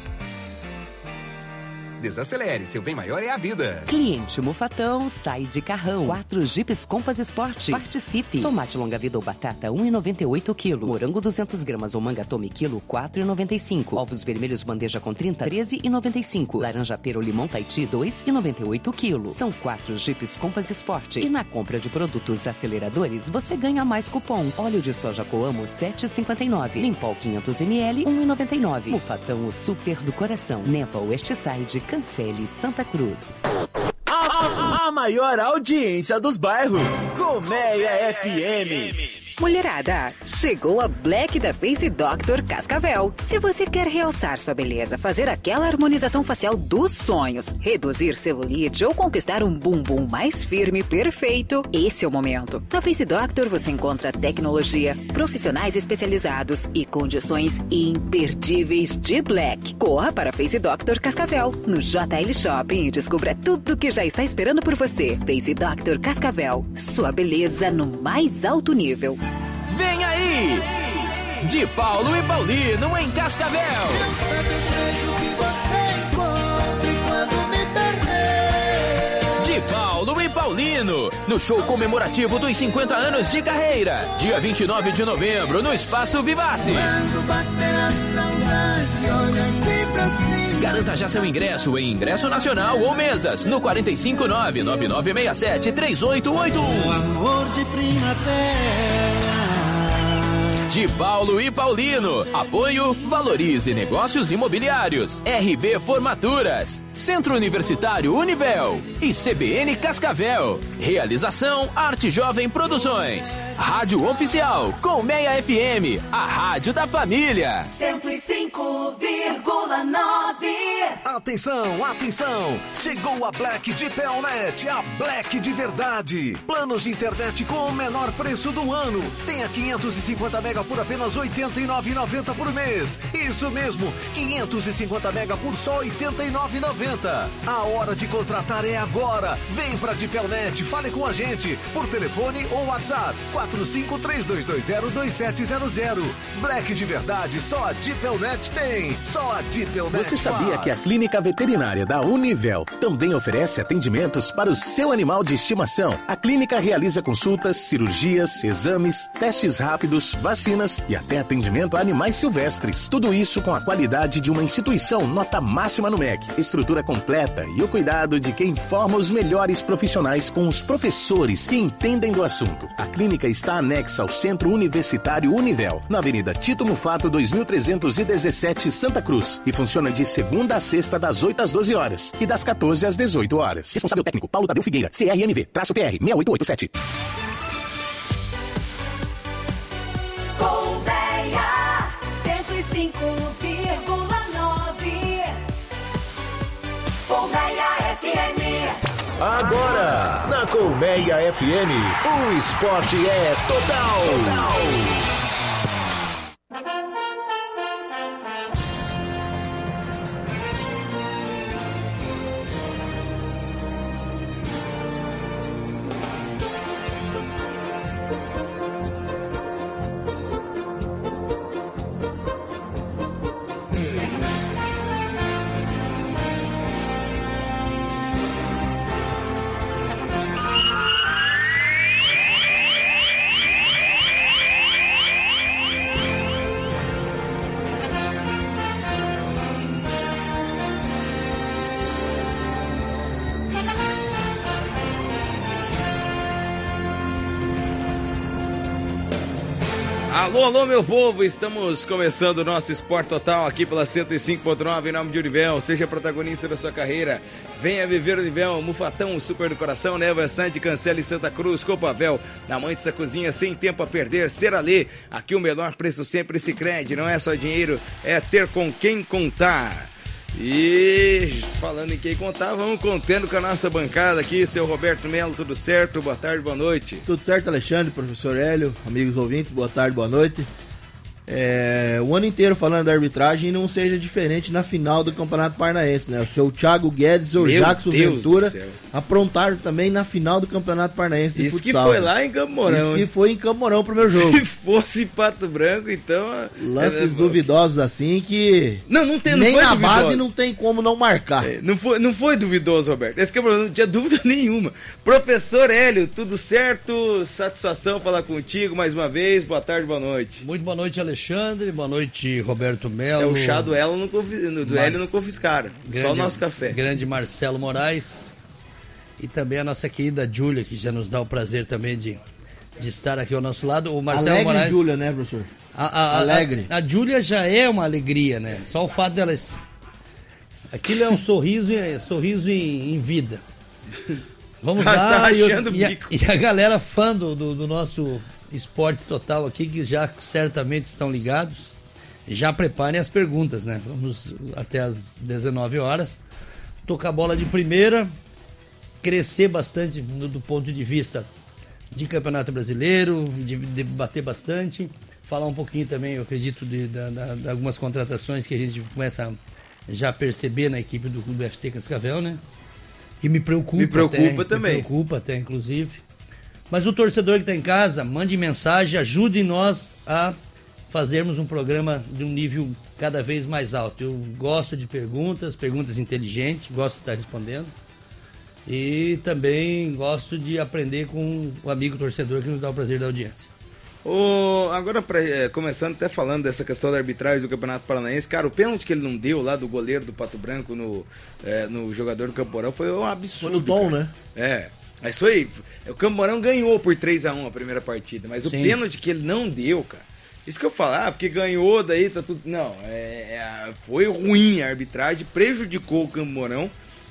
[SPEAKER 5] Desacelere, seu bem maior é a vida.
[SPEAKER 8] Cliente Mufatão, sai de carrão. Quatro Jeeps Compass Sport. Participe. Tomate longa-vida ou batata, um real e noventa e oito centavos quilo. Morango duzentas gramas ou manga tome quilo, quatro reais e noventa e cinco centavos. Ovos vermelhos bandeja com trinta, treze reais e noventa e cinco centavos. Laranja pera ou limão Tahiti, dois reais e noventa e oito centavos quilo. São quatro Jeeps Compass Sport. E na compra de produtos aceleradores, você ganha mais cupons. Óleo de soja Coamo, sete reais e cinquenta e nove centavos. Limpol quinhentos mililitros, um real e noventa e nove centavos. Mufatão, o super do coração. Neva Westside, Cancele, Santa Cruz.
[SPEAKER 11] A, a, a maior audiência dos bairros. Colmeia F M.
[SPEAKER 14] Mulherada, chegou a Black da Face Doctor Cascavel. Se você quer realçar sua beleza, fazer aquela harmonização facial dos sonhos, reduzir celulite ou conquistar um bumbum mais firme e perfeito, esse é o momento. Na Face Doctor você encontra tecnologia, profissionais especializados e condições imperdíveis de Black. Corra para Face Doctor Cascavel, no J L Shopping, e descubra tudo que já está esperando por você. Face Doctor Cascavel, sua beleza no mais alto nível.
[SPEAKER 11] Vem aí! De Paulo e Paulino em Cascavel.
[SPEAKER 4] Eu só desejo que você encontre quando me perder.
[SPEAKER 11] De Paulo e Paulino, no show comemorativo dos cinquenta anos de carreira. Dia vinte e nove de novembro, no Espaço Vivace.
[SPEAKER 4] Quando bater a saudade, olha aqui pra cima.
[SPEAKER 11] Garanta já seu ingresso em ingresso nacional ou mesas no quatro cinco nove, nove nove seis sete, três oito oito um.
[SPEAKER 4] Amor de primavera.
[SPEAKER 11] De Paulo e Paulino. Apoio Valorize Negócios Imobiliários. R B Formaturas. Centro Universitário Univel. E C B N Cascavel. Realização Arte Jovem Produções. Rádio Oficial Colmeia F M. A rádio da família.
[SPEAKER 4] cento e cinco vírgula nove.
[SPEAKER 22] Atenção, atenção! Chegou a Black de Pelnet, a Black de verdade. Planos de internet com o menor preço do ano. Tenha quinhentos e cinquenta mega por apenas oitenta e nove reais e noventa centavos por mês. Isso mesmo, quinhentos e cinquenta mega por só oitenta e nove reais e noventa centavos. A hora de contratar é agora. Vem pra Dipelnet, fale com a gente por telefone ou WhatsApp quatro cinco três dois dois zero dois sete zero zero. Black de verdade, só a Dipelnet tem. Só a Dipelnet
[SPEAKER 13] Você sabia
[SPEAKER 22] faz.
[SPEAKER 13] que a Clínica Veterinária da Univel também oferece atendimentos para o seu animal de estimação? A clínica realiza consultas, cirurgias, exames, testes rápidos, vacinas e até atendimento a animais silvestres. Tudo isso com a qualidade de uma instituição nota máxima no M E C. Estrutura completa e o cuidado de quem forma os melhores profissionais com os professores que entendem do assunto. A clínica está anexa ao Centro Universitário Univel, na Avenida Tito Mufato, dois mil trezentos e dezessete, Santa Cruz, e funciona de segunda a sexta, das oito às doze horas e das quatorze às dezoito horas. Responsável técnico Paulo Tadeu Figueira, C R M V, traço P R seis oito oito sete.
[SPEAKER 4] Colmeia cento e cinco vírgula nove. Colmeia F M.
[SPEAKER 19] Agora, na Colmeia F M, o esporte é total. Total.
[SPEAKER 2] Alô, alô, meu povo, estamos começando o nosso Esporte Total aqui pela cento e cinco ponto nove em nome de Univel. Seja protagonista da sua carreira, venha viver Univel, Mufatão, Super do Coração, Neva Sante, Cancela e Santa Cruz, Copavel, na mãe dessa cozinha, sem tempo a perder, Seralê, aqui o menor preço sempre se crede, não é só dinheiro, é ter com quem contar. E falando em quem contar, vamos contando com a nossa bancada aqui, seu Roberto Melo, tudo certo? Boa tarde, boa noite.
[SPEAKER 10] Tudo certo, Alexandre, professor Hélio, amigos ouvintes, boa tarde, boa noite. É, o ano inteiro falando da arbitragem não seja diferente na final do Campeonato Paranaense, né? O seu Thiago Guedes e o Jackson Ventura aprontaram também na final do Campeonato Paranaense de
[SPEAKER 2] Isso
[SPEAKER 10] futsal.
[SPEAKER 2] Isso que foi lá em Campo Mourão.
[SPEAKER 10] Isso que foi em Campo Mourão o primeiro jogo.
[SPEAKER 2] Se fosse em Pato Branco, então...
[SPEAKER 10] Lances é, duvidosos assim que...
[SPEAKER 2] Não, não tem, não
[SPEAKER 10] nem
[SPEAKER 2] foi
[SPEAKER 10] na
[SPEAKER 2] duvidoso.
[SPEAKER 10] Base não tem como não marcar.
[SPEAKER 2] É, não, foi, não foi duvidoso, Roberto. Esse que é o problema, não tinha dúvida nenhuma. Professor Hélio, tudo certo? Satisfação falar contigo mais uma vez. Boa tarde, boa noite.
[SPEAKER 16] Muito boa noite, Alexandre. Boa noite, Roberto Melo.
[SPEAKER 2] É o chá do Hélio, não confi... do Hélio não confiscaram.
[SPEAKER 16] Grande,
[SPEAKER 2] só o nosso café.
[SPEAKER 16] Grande Marcelo Moraes. E também a nossa querida Júlia, que já nos dá o prazer também de, de estar aqui ao nosso lado. O Marcelo
[SPEAKER 10] Alegre
[SPEAKER 16] Moraes.
[SPEAKER 10] Júlia, né, professor?
[SPEAKER 16] A, a,
[SPEAKER 10] Alegre.
[SPEAKER 16] A, a Júlia já é uma alegria, né? Só o fato dela. Aquilo é um sorriso, é sorriso em, em vida. Vamos lá.
[SPEAKER 2] Tá
[SPEAKER 16] e,
[SPEAKER 2] achando
[SPEAKER 16] e, a,
[SPEAKER 2] bico.
[SPEAKER 16] e a galera fã do, do, do nosso Esporte Total aqui, que já certamente estão ligados. Já preparem as perguntas, né? Vamos até às dezenove horas. Tocar a bola de primeira. Crescer bastante no, do ponto de vista de Campeonato Brasileiro, de debater bastante, falar um pouquinho também, eu acredito, de, de, de, de algumas contratações que a gente começa a já perceber na equipe do, do U F C Cascavel, né? E me preocupa,
[SPEAKER 2] me preocupa
[SPEAKER 16] até,
[SPEAKER 2] também.
[SPEAKER 16] Me preocupa até, inclusive. Mas o torcedor que está em casa, mande mensagem, ajude nós a fazermos um programa de um nível cada vez mais alto. Eu gosto de perguntas, perguntas inteligentes, gosto de estar respondendo. E também gosto de aprender com o amigo torcedor que nos dá o prazer da audiência.
[SPEAKER 2] Oh, agora, pra, é, começando até falando dessa questão da arbitragem do Campeonato Paranaense, cara, o pênalti que ele não deu lá do goleiro do Pato Branco no, é, no jogador do Campo Mourão foi um absurdo.
[SPEAKER 10] Foi no tom,
[SPEAKER 2] cara.
[SPEAKER 10] né?
[SPEAKER 2] É, mas foi. O Campo Mourão ganhou por três a um a primeira partida, mas Sim. o pênalti que ele não deu, cara. Isso que eu falo, ah, porque ganhou, daí tá tudo. Não, é, é, foi ruim a arbitragem, prejudicou o Campo Mourão.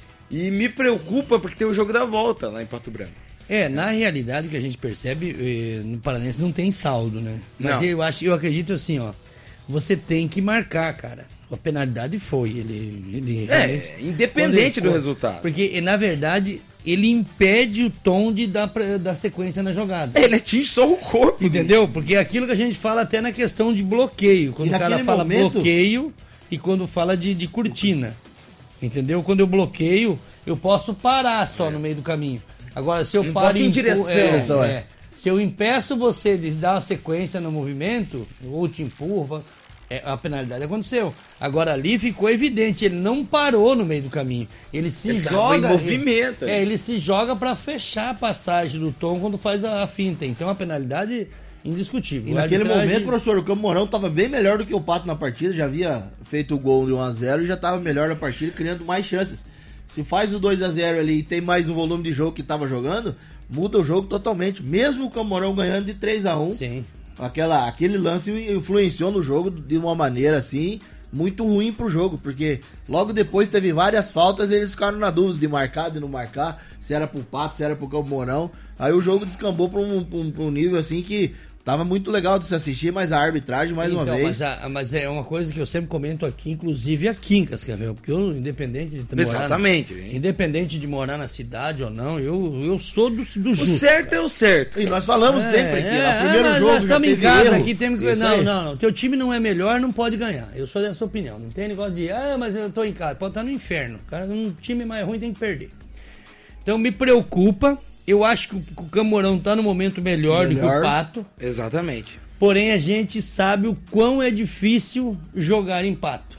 [SPEAKER 2] E me preocupa porque tem o jogo da volta lá em Pato Branco.
[SPEAKER 16] É, na realidade o que a gente percebe, eh, no Paranense não tem saldo, né? Mas não. eu acho, eu acredito assim, ó, você tem que marcar, cara. A penalidade foi, ele... ele
[SPEAKER 2] é, independente ele, do resultado.
[SPEAKER 16] Porque, na verdade, ele impede o tom de dar, pra, dar sequência na jogada.
[SPEAKER 2] Ele atinge só o corpo.
[SPEAKER 16] Entendeu? Porque é aquilo que a gente fala até na questão de bloqueio. Quando o cara fala momento... bloqueio e quando fala de, de cortina. Entendeu? Quando eu bloqueio, eu posso parar só é. no meio do caminho. Agora, se eu
[SPEAKER 2] não
[SPEAKER 16] paro
[SPEAKER 2] em direção,
[SPEAKER 16] é, é. se eu impeço você de dar uma sequência no movimento, ou te empurra, é, a penalidade aconteceu. Agora ali ficou evidente, ele não parou no meio do caminho. Ele se ele joga
[SPEAKER 2] em movimento.
[SPEAKER 16] Ele, é, ele se joga para fechar a passagem do tom quando faz a, a finta. Então a penalidade indiscutível.
[SPEAKER 10] E naquele arbitragem... momento, professor, o Campo Mourão estava bem melhor do que o Pato na partida, já havia feito o gol de um a zero e já estava melhor na partida, criando mais chances. Se faz o dois a zero ali e tem mais o volume de jogo que estava jogando, muda o jogo totalmente. Mesmo o Campo Mourão ganhando de três a um,
[SPEAKER 16] Sim.
[SPEAKER 10] Aquela, aquele lance influenciou no jogo de uma maneira assim, muito ruim pro jogo, porque logo depois teve várias faltas e eles ficaram na dúvida de marcar, de não marcar, se era pro Pato, se era pro Campo Mourão. Aí o jogo descambou pra um, pra um, pra um nível assim que tava muito legal de se assistir, mas a arbitragem, mais
[SPEAKER 16] então,
[SPEAKER 10] uma vez...
[SPEAKER 16] Mas, a, mas é uma coisa que eu sempre comento aqui, inclusive aqui em Cascavel, porque eu, independente de morar...
[SPEAKER 2] Exatamente.
[SPEAKER 16] Na, independente de morar na cidade ou não, eu, eu sou do, do justo.
[SPEAKER 2] O certo cara. É o certo.
[SPEAKER 10] E nós falamos é, sempre aqui,
[SPEAKER 16] é,
[SPEAKER 10] no primeiro
[SPEAKER 16] é,
[SPEAKER 10] jogo
[SPEAKER 16] nós estamos em casa erro. Aqui, temos que... Não,
[SPEAKER 10] aí.
[SPEAKER 16] não, não, teu time não é melhor, não pode ganhar. Eu sou dessa opinião, não tem negócio de, ah, mas eu tô em casa, pode estar no inferno. Cara, um time mais ruim tem que perder. Então me preocupa, eu acho que o Campo Mourão tá no momento melhor, melhor do que o Pato.
[SPEAKER 2] Exatamente.
[SPEAKER 16] Porém, a gente sabe o quão é difícil jogar em Pato.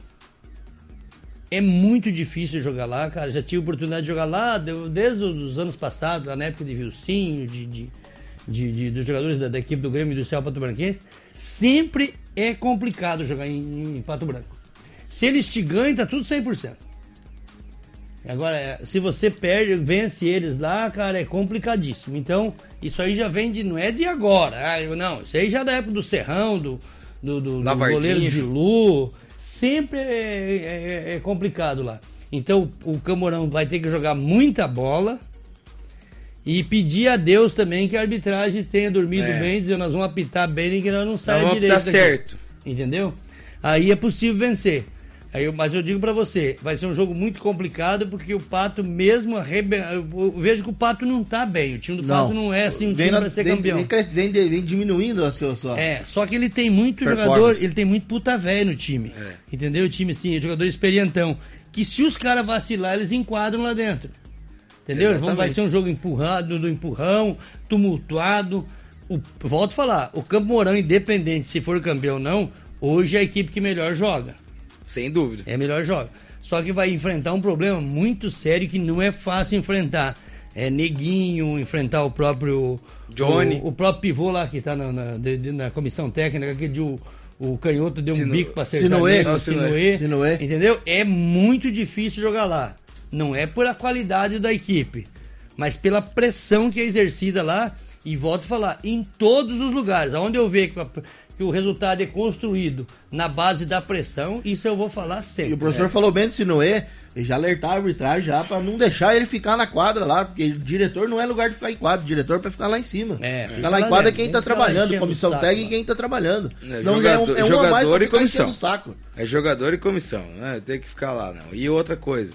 [SPEAKER 16] É muito difícil jogar lá, cara. Já tive oportunidade de jogar lá desde os anos passados, na época de Vilcinho, de, de, de, de, dos jogadores da, da equipe do Grêmio Industrial Pato Branquense. Sempre é complicado jogar em, em Pato Branco. Se eles te ganham, tá tudo cem por cento. Agora, se você perde, vence eles lá, cara, é complicadíssimo. Então, isso aí já vem de, não é de agora. Ah, não, isso aí já é da época do Serrão, do, do, do, do goleiro de Lu. Sempre é, é, é complicado lá. Então, o Camorão vai ter que jogar muita bola e pedir a Deus também que a arbitragem tenha dormido é. bem, dizer, nós vamos apitar bem e que nós não saia direito.
[SPEAKER 2] Vamos apitar certo.
[SPEAKER 16] Entendeu? Aí é possível vencer. Aí eu, mas eu digo pra você, vai ser um jogo muito complicado, porque o Pato mesmo arrebe... eu vejo que o Pato não tá bem, o time do Pato não, não é assim um vem time na, pra ser
[SPEAKER 10] vem,
[SPEAKER 16] campeão.
[SPEAKER 10] Vem, vem, vem, vem diminuindo a sua, sua...
[SPEAKER 16] É, só que ele tem muito jogador, ele tem muito puta velho no time, é. entendeu? O time assim, jogador experientão, que se os caras vacilar, eles enquadram lá dentro, entendeu? Vão, vai ser um jogo empurrado, do empurrão, tumultuado. O, volto a falar, o Campo Mourão, independente se for campeão ou não, hoje é a equipe que melhor joga.
[SPEAKER 2] Sem dúvida.
[SPEAKER 16] É melhor joga. Só que vai enfrentar um problema muito sério que não é fácil enfrentar. É Neguinho, enfrentar o próprio...
[SPEAKER 2] Johnny.
[SPEAKER 16] O, o próprio pivô lá que tá na, na, de, na comissão técnica, aquele de o, o canhoto deu um Sino, bico pra acertar
[SPEAKER 10] Sinuê,
[SPEAKER 16] nele,
[SPEAKER 10] Sinuê, Sinuê.
[SPEAKER 16] Entendeu? É muito difícil jogar lá. Não é pela qualidade da equipe, mas pela pressão que é exercida lá. E volto a falar, em todos os lugares, onde eu vejo que... que o resultado é construído na base da pressão, isso eu vou falar sempre.
[SPEAKER 10] E o professor
[SPEAKER 16] é.
[SPEAKER 10] falou bem do Sinuê, e já alertar a arbitragem já pra não deixar ele ficar na quadra lá, porque o diretor não é lugar de ficar em quadra, o diretor é pra ficar lá em cima.
[SPEAKER 16] É,
[SPEAKER 10] ficar lá em quadra é quem tá trabalhando, comissão técnica e quem tá trabalhando. É, Senão jogador, é, um, é
[SPEAKER 2] jogador
[SPEAKER 10] mais pra
[SPEAKER 2] e comissão.
[SPEAKER 10] Saco.
[SPEAKER 2] É jogador e comissão, né? Tem que ficar lá, não. E outra coisa,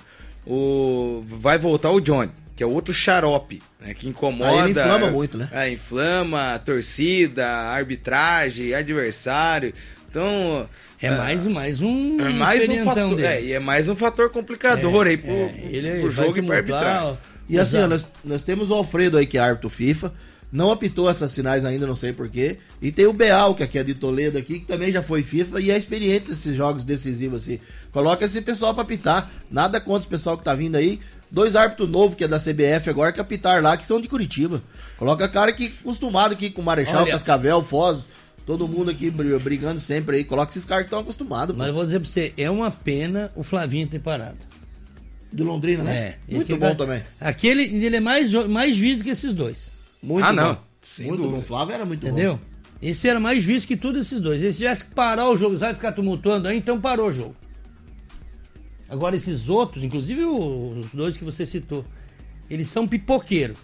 [SPEAKER 2] o... vai voltar o Johnny, que é outro xarope, né, que incomoda.
[SPEAKER 10] Aí ele inflama muito, né?
[SPEAKER 2] É, inflama a torcida, a arbitragem, adversário. Então...
[SPEAKER 16] É mais, é, mais um
[SPEAKER 2] é mais um fator, é, e é mais um fator complicador é, aí pro,
[SPEAKER 16] é, ele
[SPEAKER 2] pro jogo e pra arbitragem.
[SPEAKER 10] E assim, ó, nós, nós temos o Alfredo aí, que é árbitro FIFA, não apitou essas finais ainda, não sei porquê. E tem o Beal, que aqui é de Toledo aqui, que também já foi FIFA e é experiente nesses jogos decisivos assim. Coloca esse pessoal pra apitar. Nada contra o pessoal que tá vindo aí. Dois árbitros novos que é da C B F agora que apitar lá, que são de Curitiba. Coloca cara que acostumado aqui com o Marechal, Olha, Cascavel, Foz, todo mundo aqui brigando sempre aí. Coloca esses caras que estão acostumados.
[SPEAKER 16] Mas eu vou dizer pra você, é uma pena o Flavinho ter parado.
[SPEAKER 10] De Londrina, né?
[SPEAKER 16] É.
[SPEAKER 10] Muito bom também.
[SPEAKER 16] Aquele, ele é mais, mais juiz que esses dois.
[SPEAKER 10] Muito
[SPEAKER 2] ah,
[SPEAKER 10] bom.
[SPEAKER 2] não.
[SPEAKER 10] Sem muito dúvida. bom. Flávio era muito
[SPEAKER 16] Entendeu?
[SPEAKER 10] bom.
[SPEAKER 16] Entendeu? Esse era mais juiz que todos esses dois. Se tivesse que parar o jogo, vai ficar tumultuando aí, então parou o jogo. Agora esses outros, inclusive os dois que você citou, eles são pipoqueiros.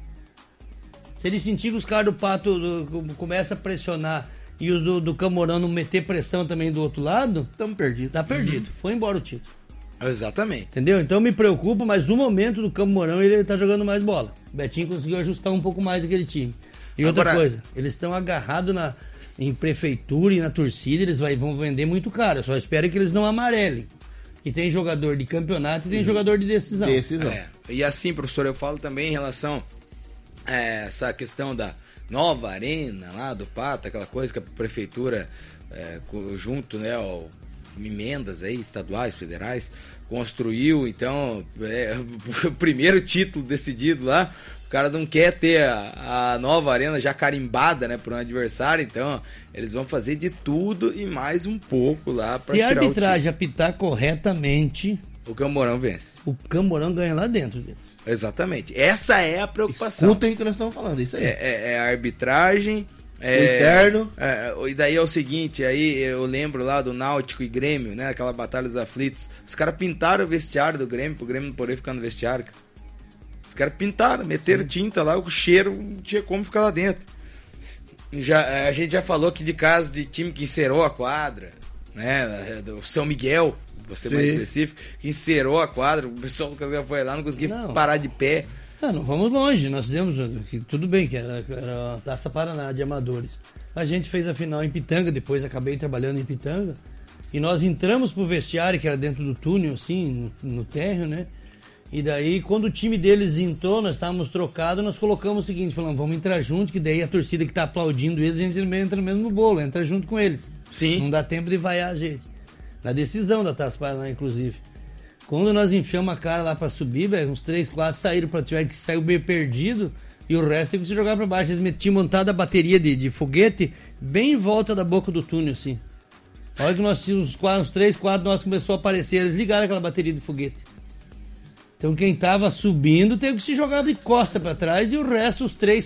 [SPEAKER 16] Se eles sentirem que os caras do Pato do, começam a pressionar e os do, do Camorão não meter pressão também do outro lado,
[SPEAKER 10] estamos perdidos.
[SPEAKER 16] Tá perdido. Uhum. Foi embora o título.
[SPEAKER 2] Exatamente.
[SPEAKER 16] Entendeu? Então me preocupa, mas no momento do Campo Mourão ele tá jogando mais bola. O Betinho conseguiu ajustar um pouco mais aquele time. E outra Agora... coisa, eles estão agarrados na, em prefeitura e na torcida, eles vai, vão vender muito caro. Eu só espero que eles não amarelem. E tem jogador de campeonato e tem uhum. jogador de decisão.
[SPEAKER 10] Decisão.
[SPEAKER 2] É. E assim, professor, eu falo também em relação a essa questão da nova arena lá do Pato, aquela coisa que a prefeitura, é, junto, né, ao emendas aí, estaduais, federais, construiu, então, é, o primeiro título decidido lá, o cara não quer ter a, a nova arena já carimbada, né, por um adversário, então eles vão fazer de tudo e mais um pouco lá para tirar o título. Se a arbitragem
[SPEAKER 16] apitar corretamente,
[SPEAKER 2] o Camorão vence.
[SPEAKER 16] O Camorão ganha lá dentro deles.
[SPEAKER 2] Exatamente. Essa é a preocupação.
[SPEAKER 10] Escutem o que nós estamos falando, isso aí.
[SPEAKER 2] É, é, é a arbitragem... É,
[SPEAKER 10] o externo.
[SPEAKER 2] É, e daí é o seguinte, aí eu lembro lá do Náutico e Grêmio, né? Aquela batalha dos aflitos. Os caras pintaram o vestiário do Grêmio, pro Grêmio não poder ficar no vestiário. Cara. Os caras pintaram, meteram Sim. tinta lá, o cheiro não tinha como ficar lá dentro. Já, a gente já falou aqui de casos de time que encerou a quadra, né? Do São Miguel, vou ser Sim. mais específico, que encerou a quadra, o pessoal que foi lá não conseguia não. parar de pé.
[SPEAKER 16] Não, não vamos longe, nós fizemos, tudo bem que era, era a Taça Paraná de amadores. A gente fez a final em Pitanga, depois acabei trabalhando em Pitanga, e nós entramos pro vestiário, que era dentro do túnel, assim, no, no térreo, né? E daí, quando o time deles entrou, nós estávamos trocados, nós colocamos o seguinte, falamos, vamos entrar junto, que daí a torcida que tá aplaudindo eles, a gente entra no mesmo bolo, entra junto com eles.
[SPEAKER 2] Sim.
[SPEAKER 16] Não dá tempo de vaiar a gente. Na decisão da Taça Paraná, inclusive. Quando nós enfiamos a cara lá pra subir, velho, uns três, quatro saíram pra tiver que saiu meio perdido e o resto teve que se jogar pra baixo. Eles tinham montado a bateria de, de foguete bem em volta da boca do túnel, assim. A hora que nós tínhamos uns, quatro, uns três, quatro, nós começou a aparecer, eles ligaram aquela bateria de foguete. Então quem estava subindo teve que se jogar de costa para trás e o resto, os três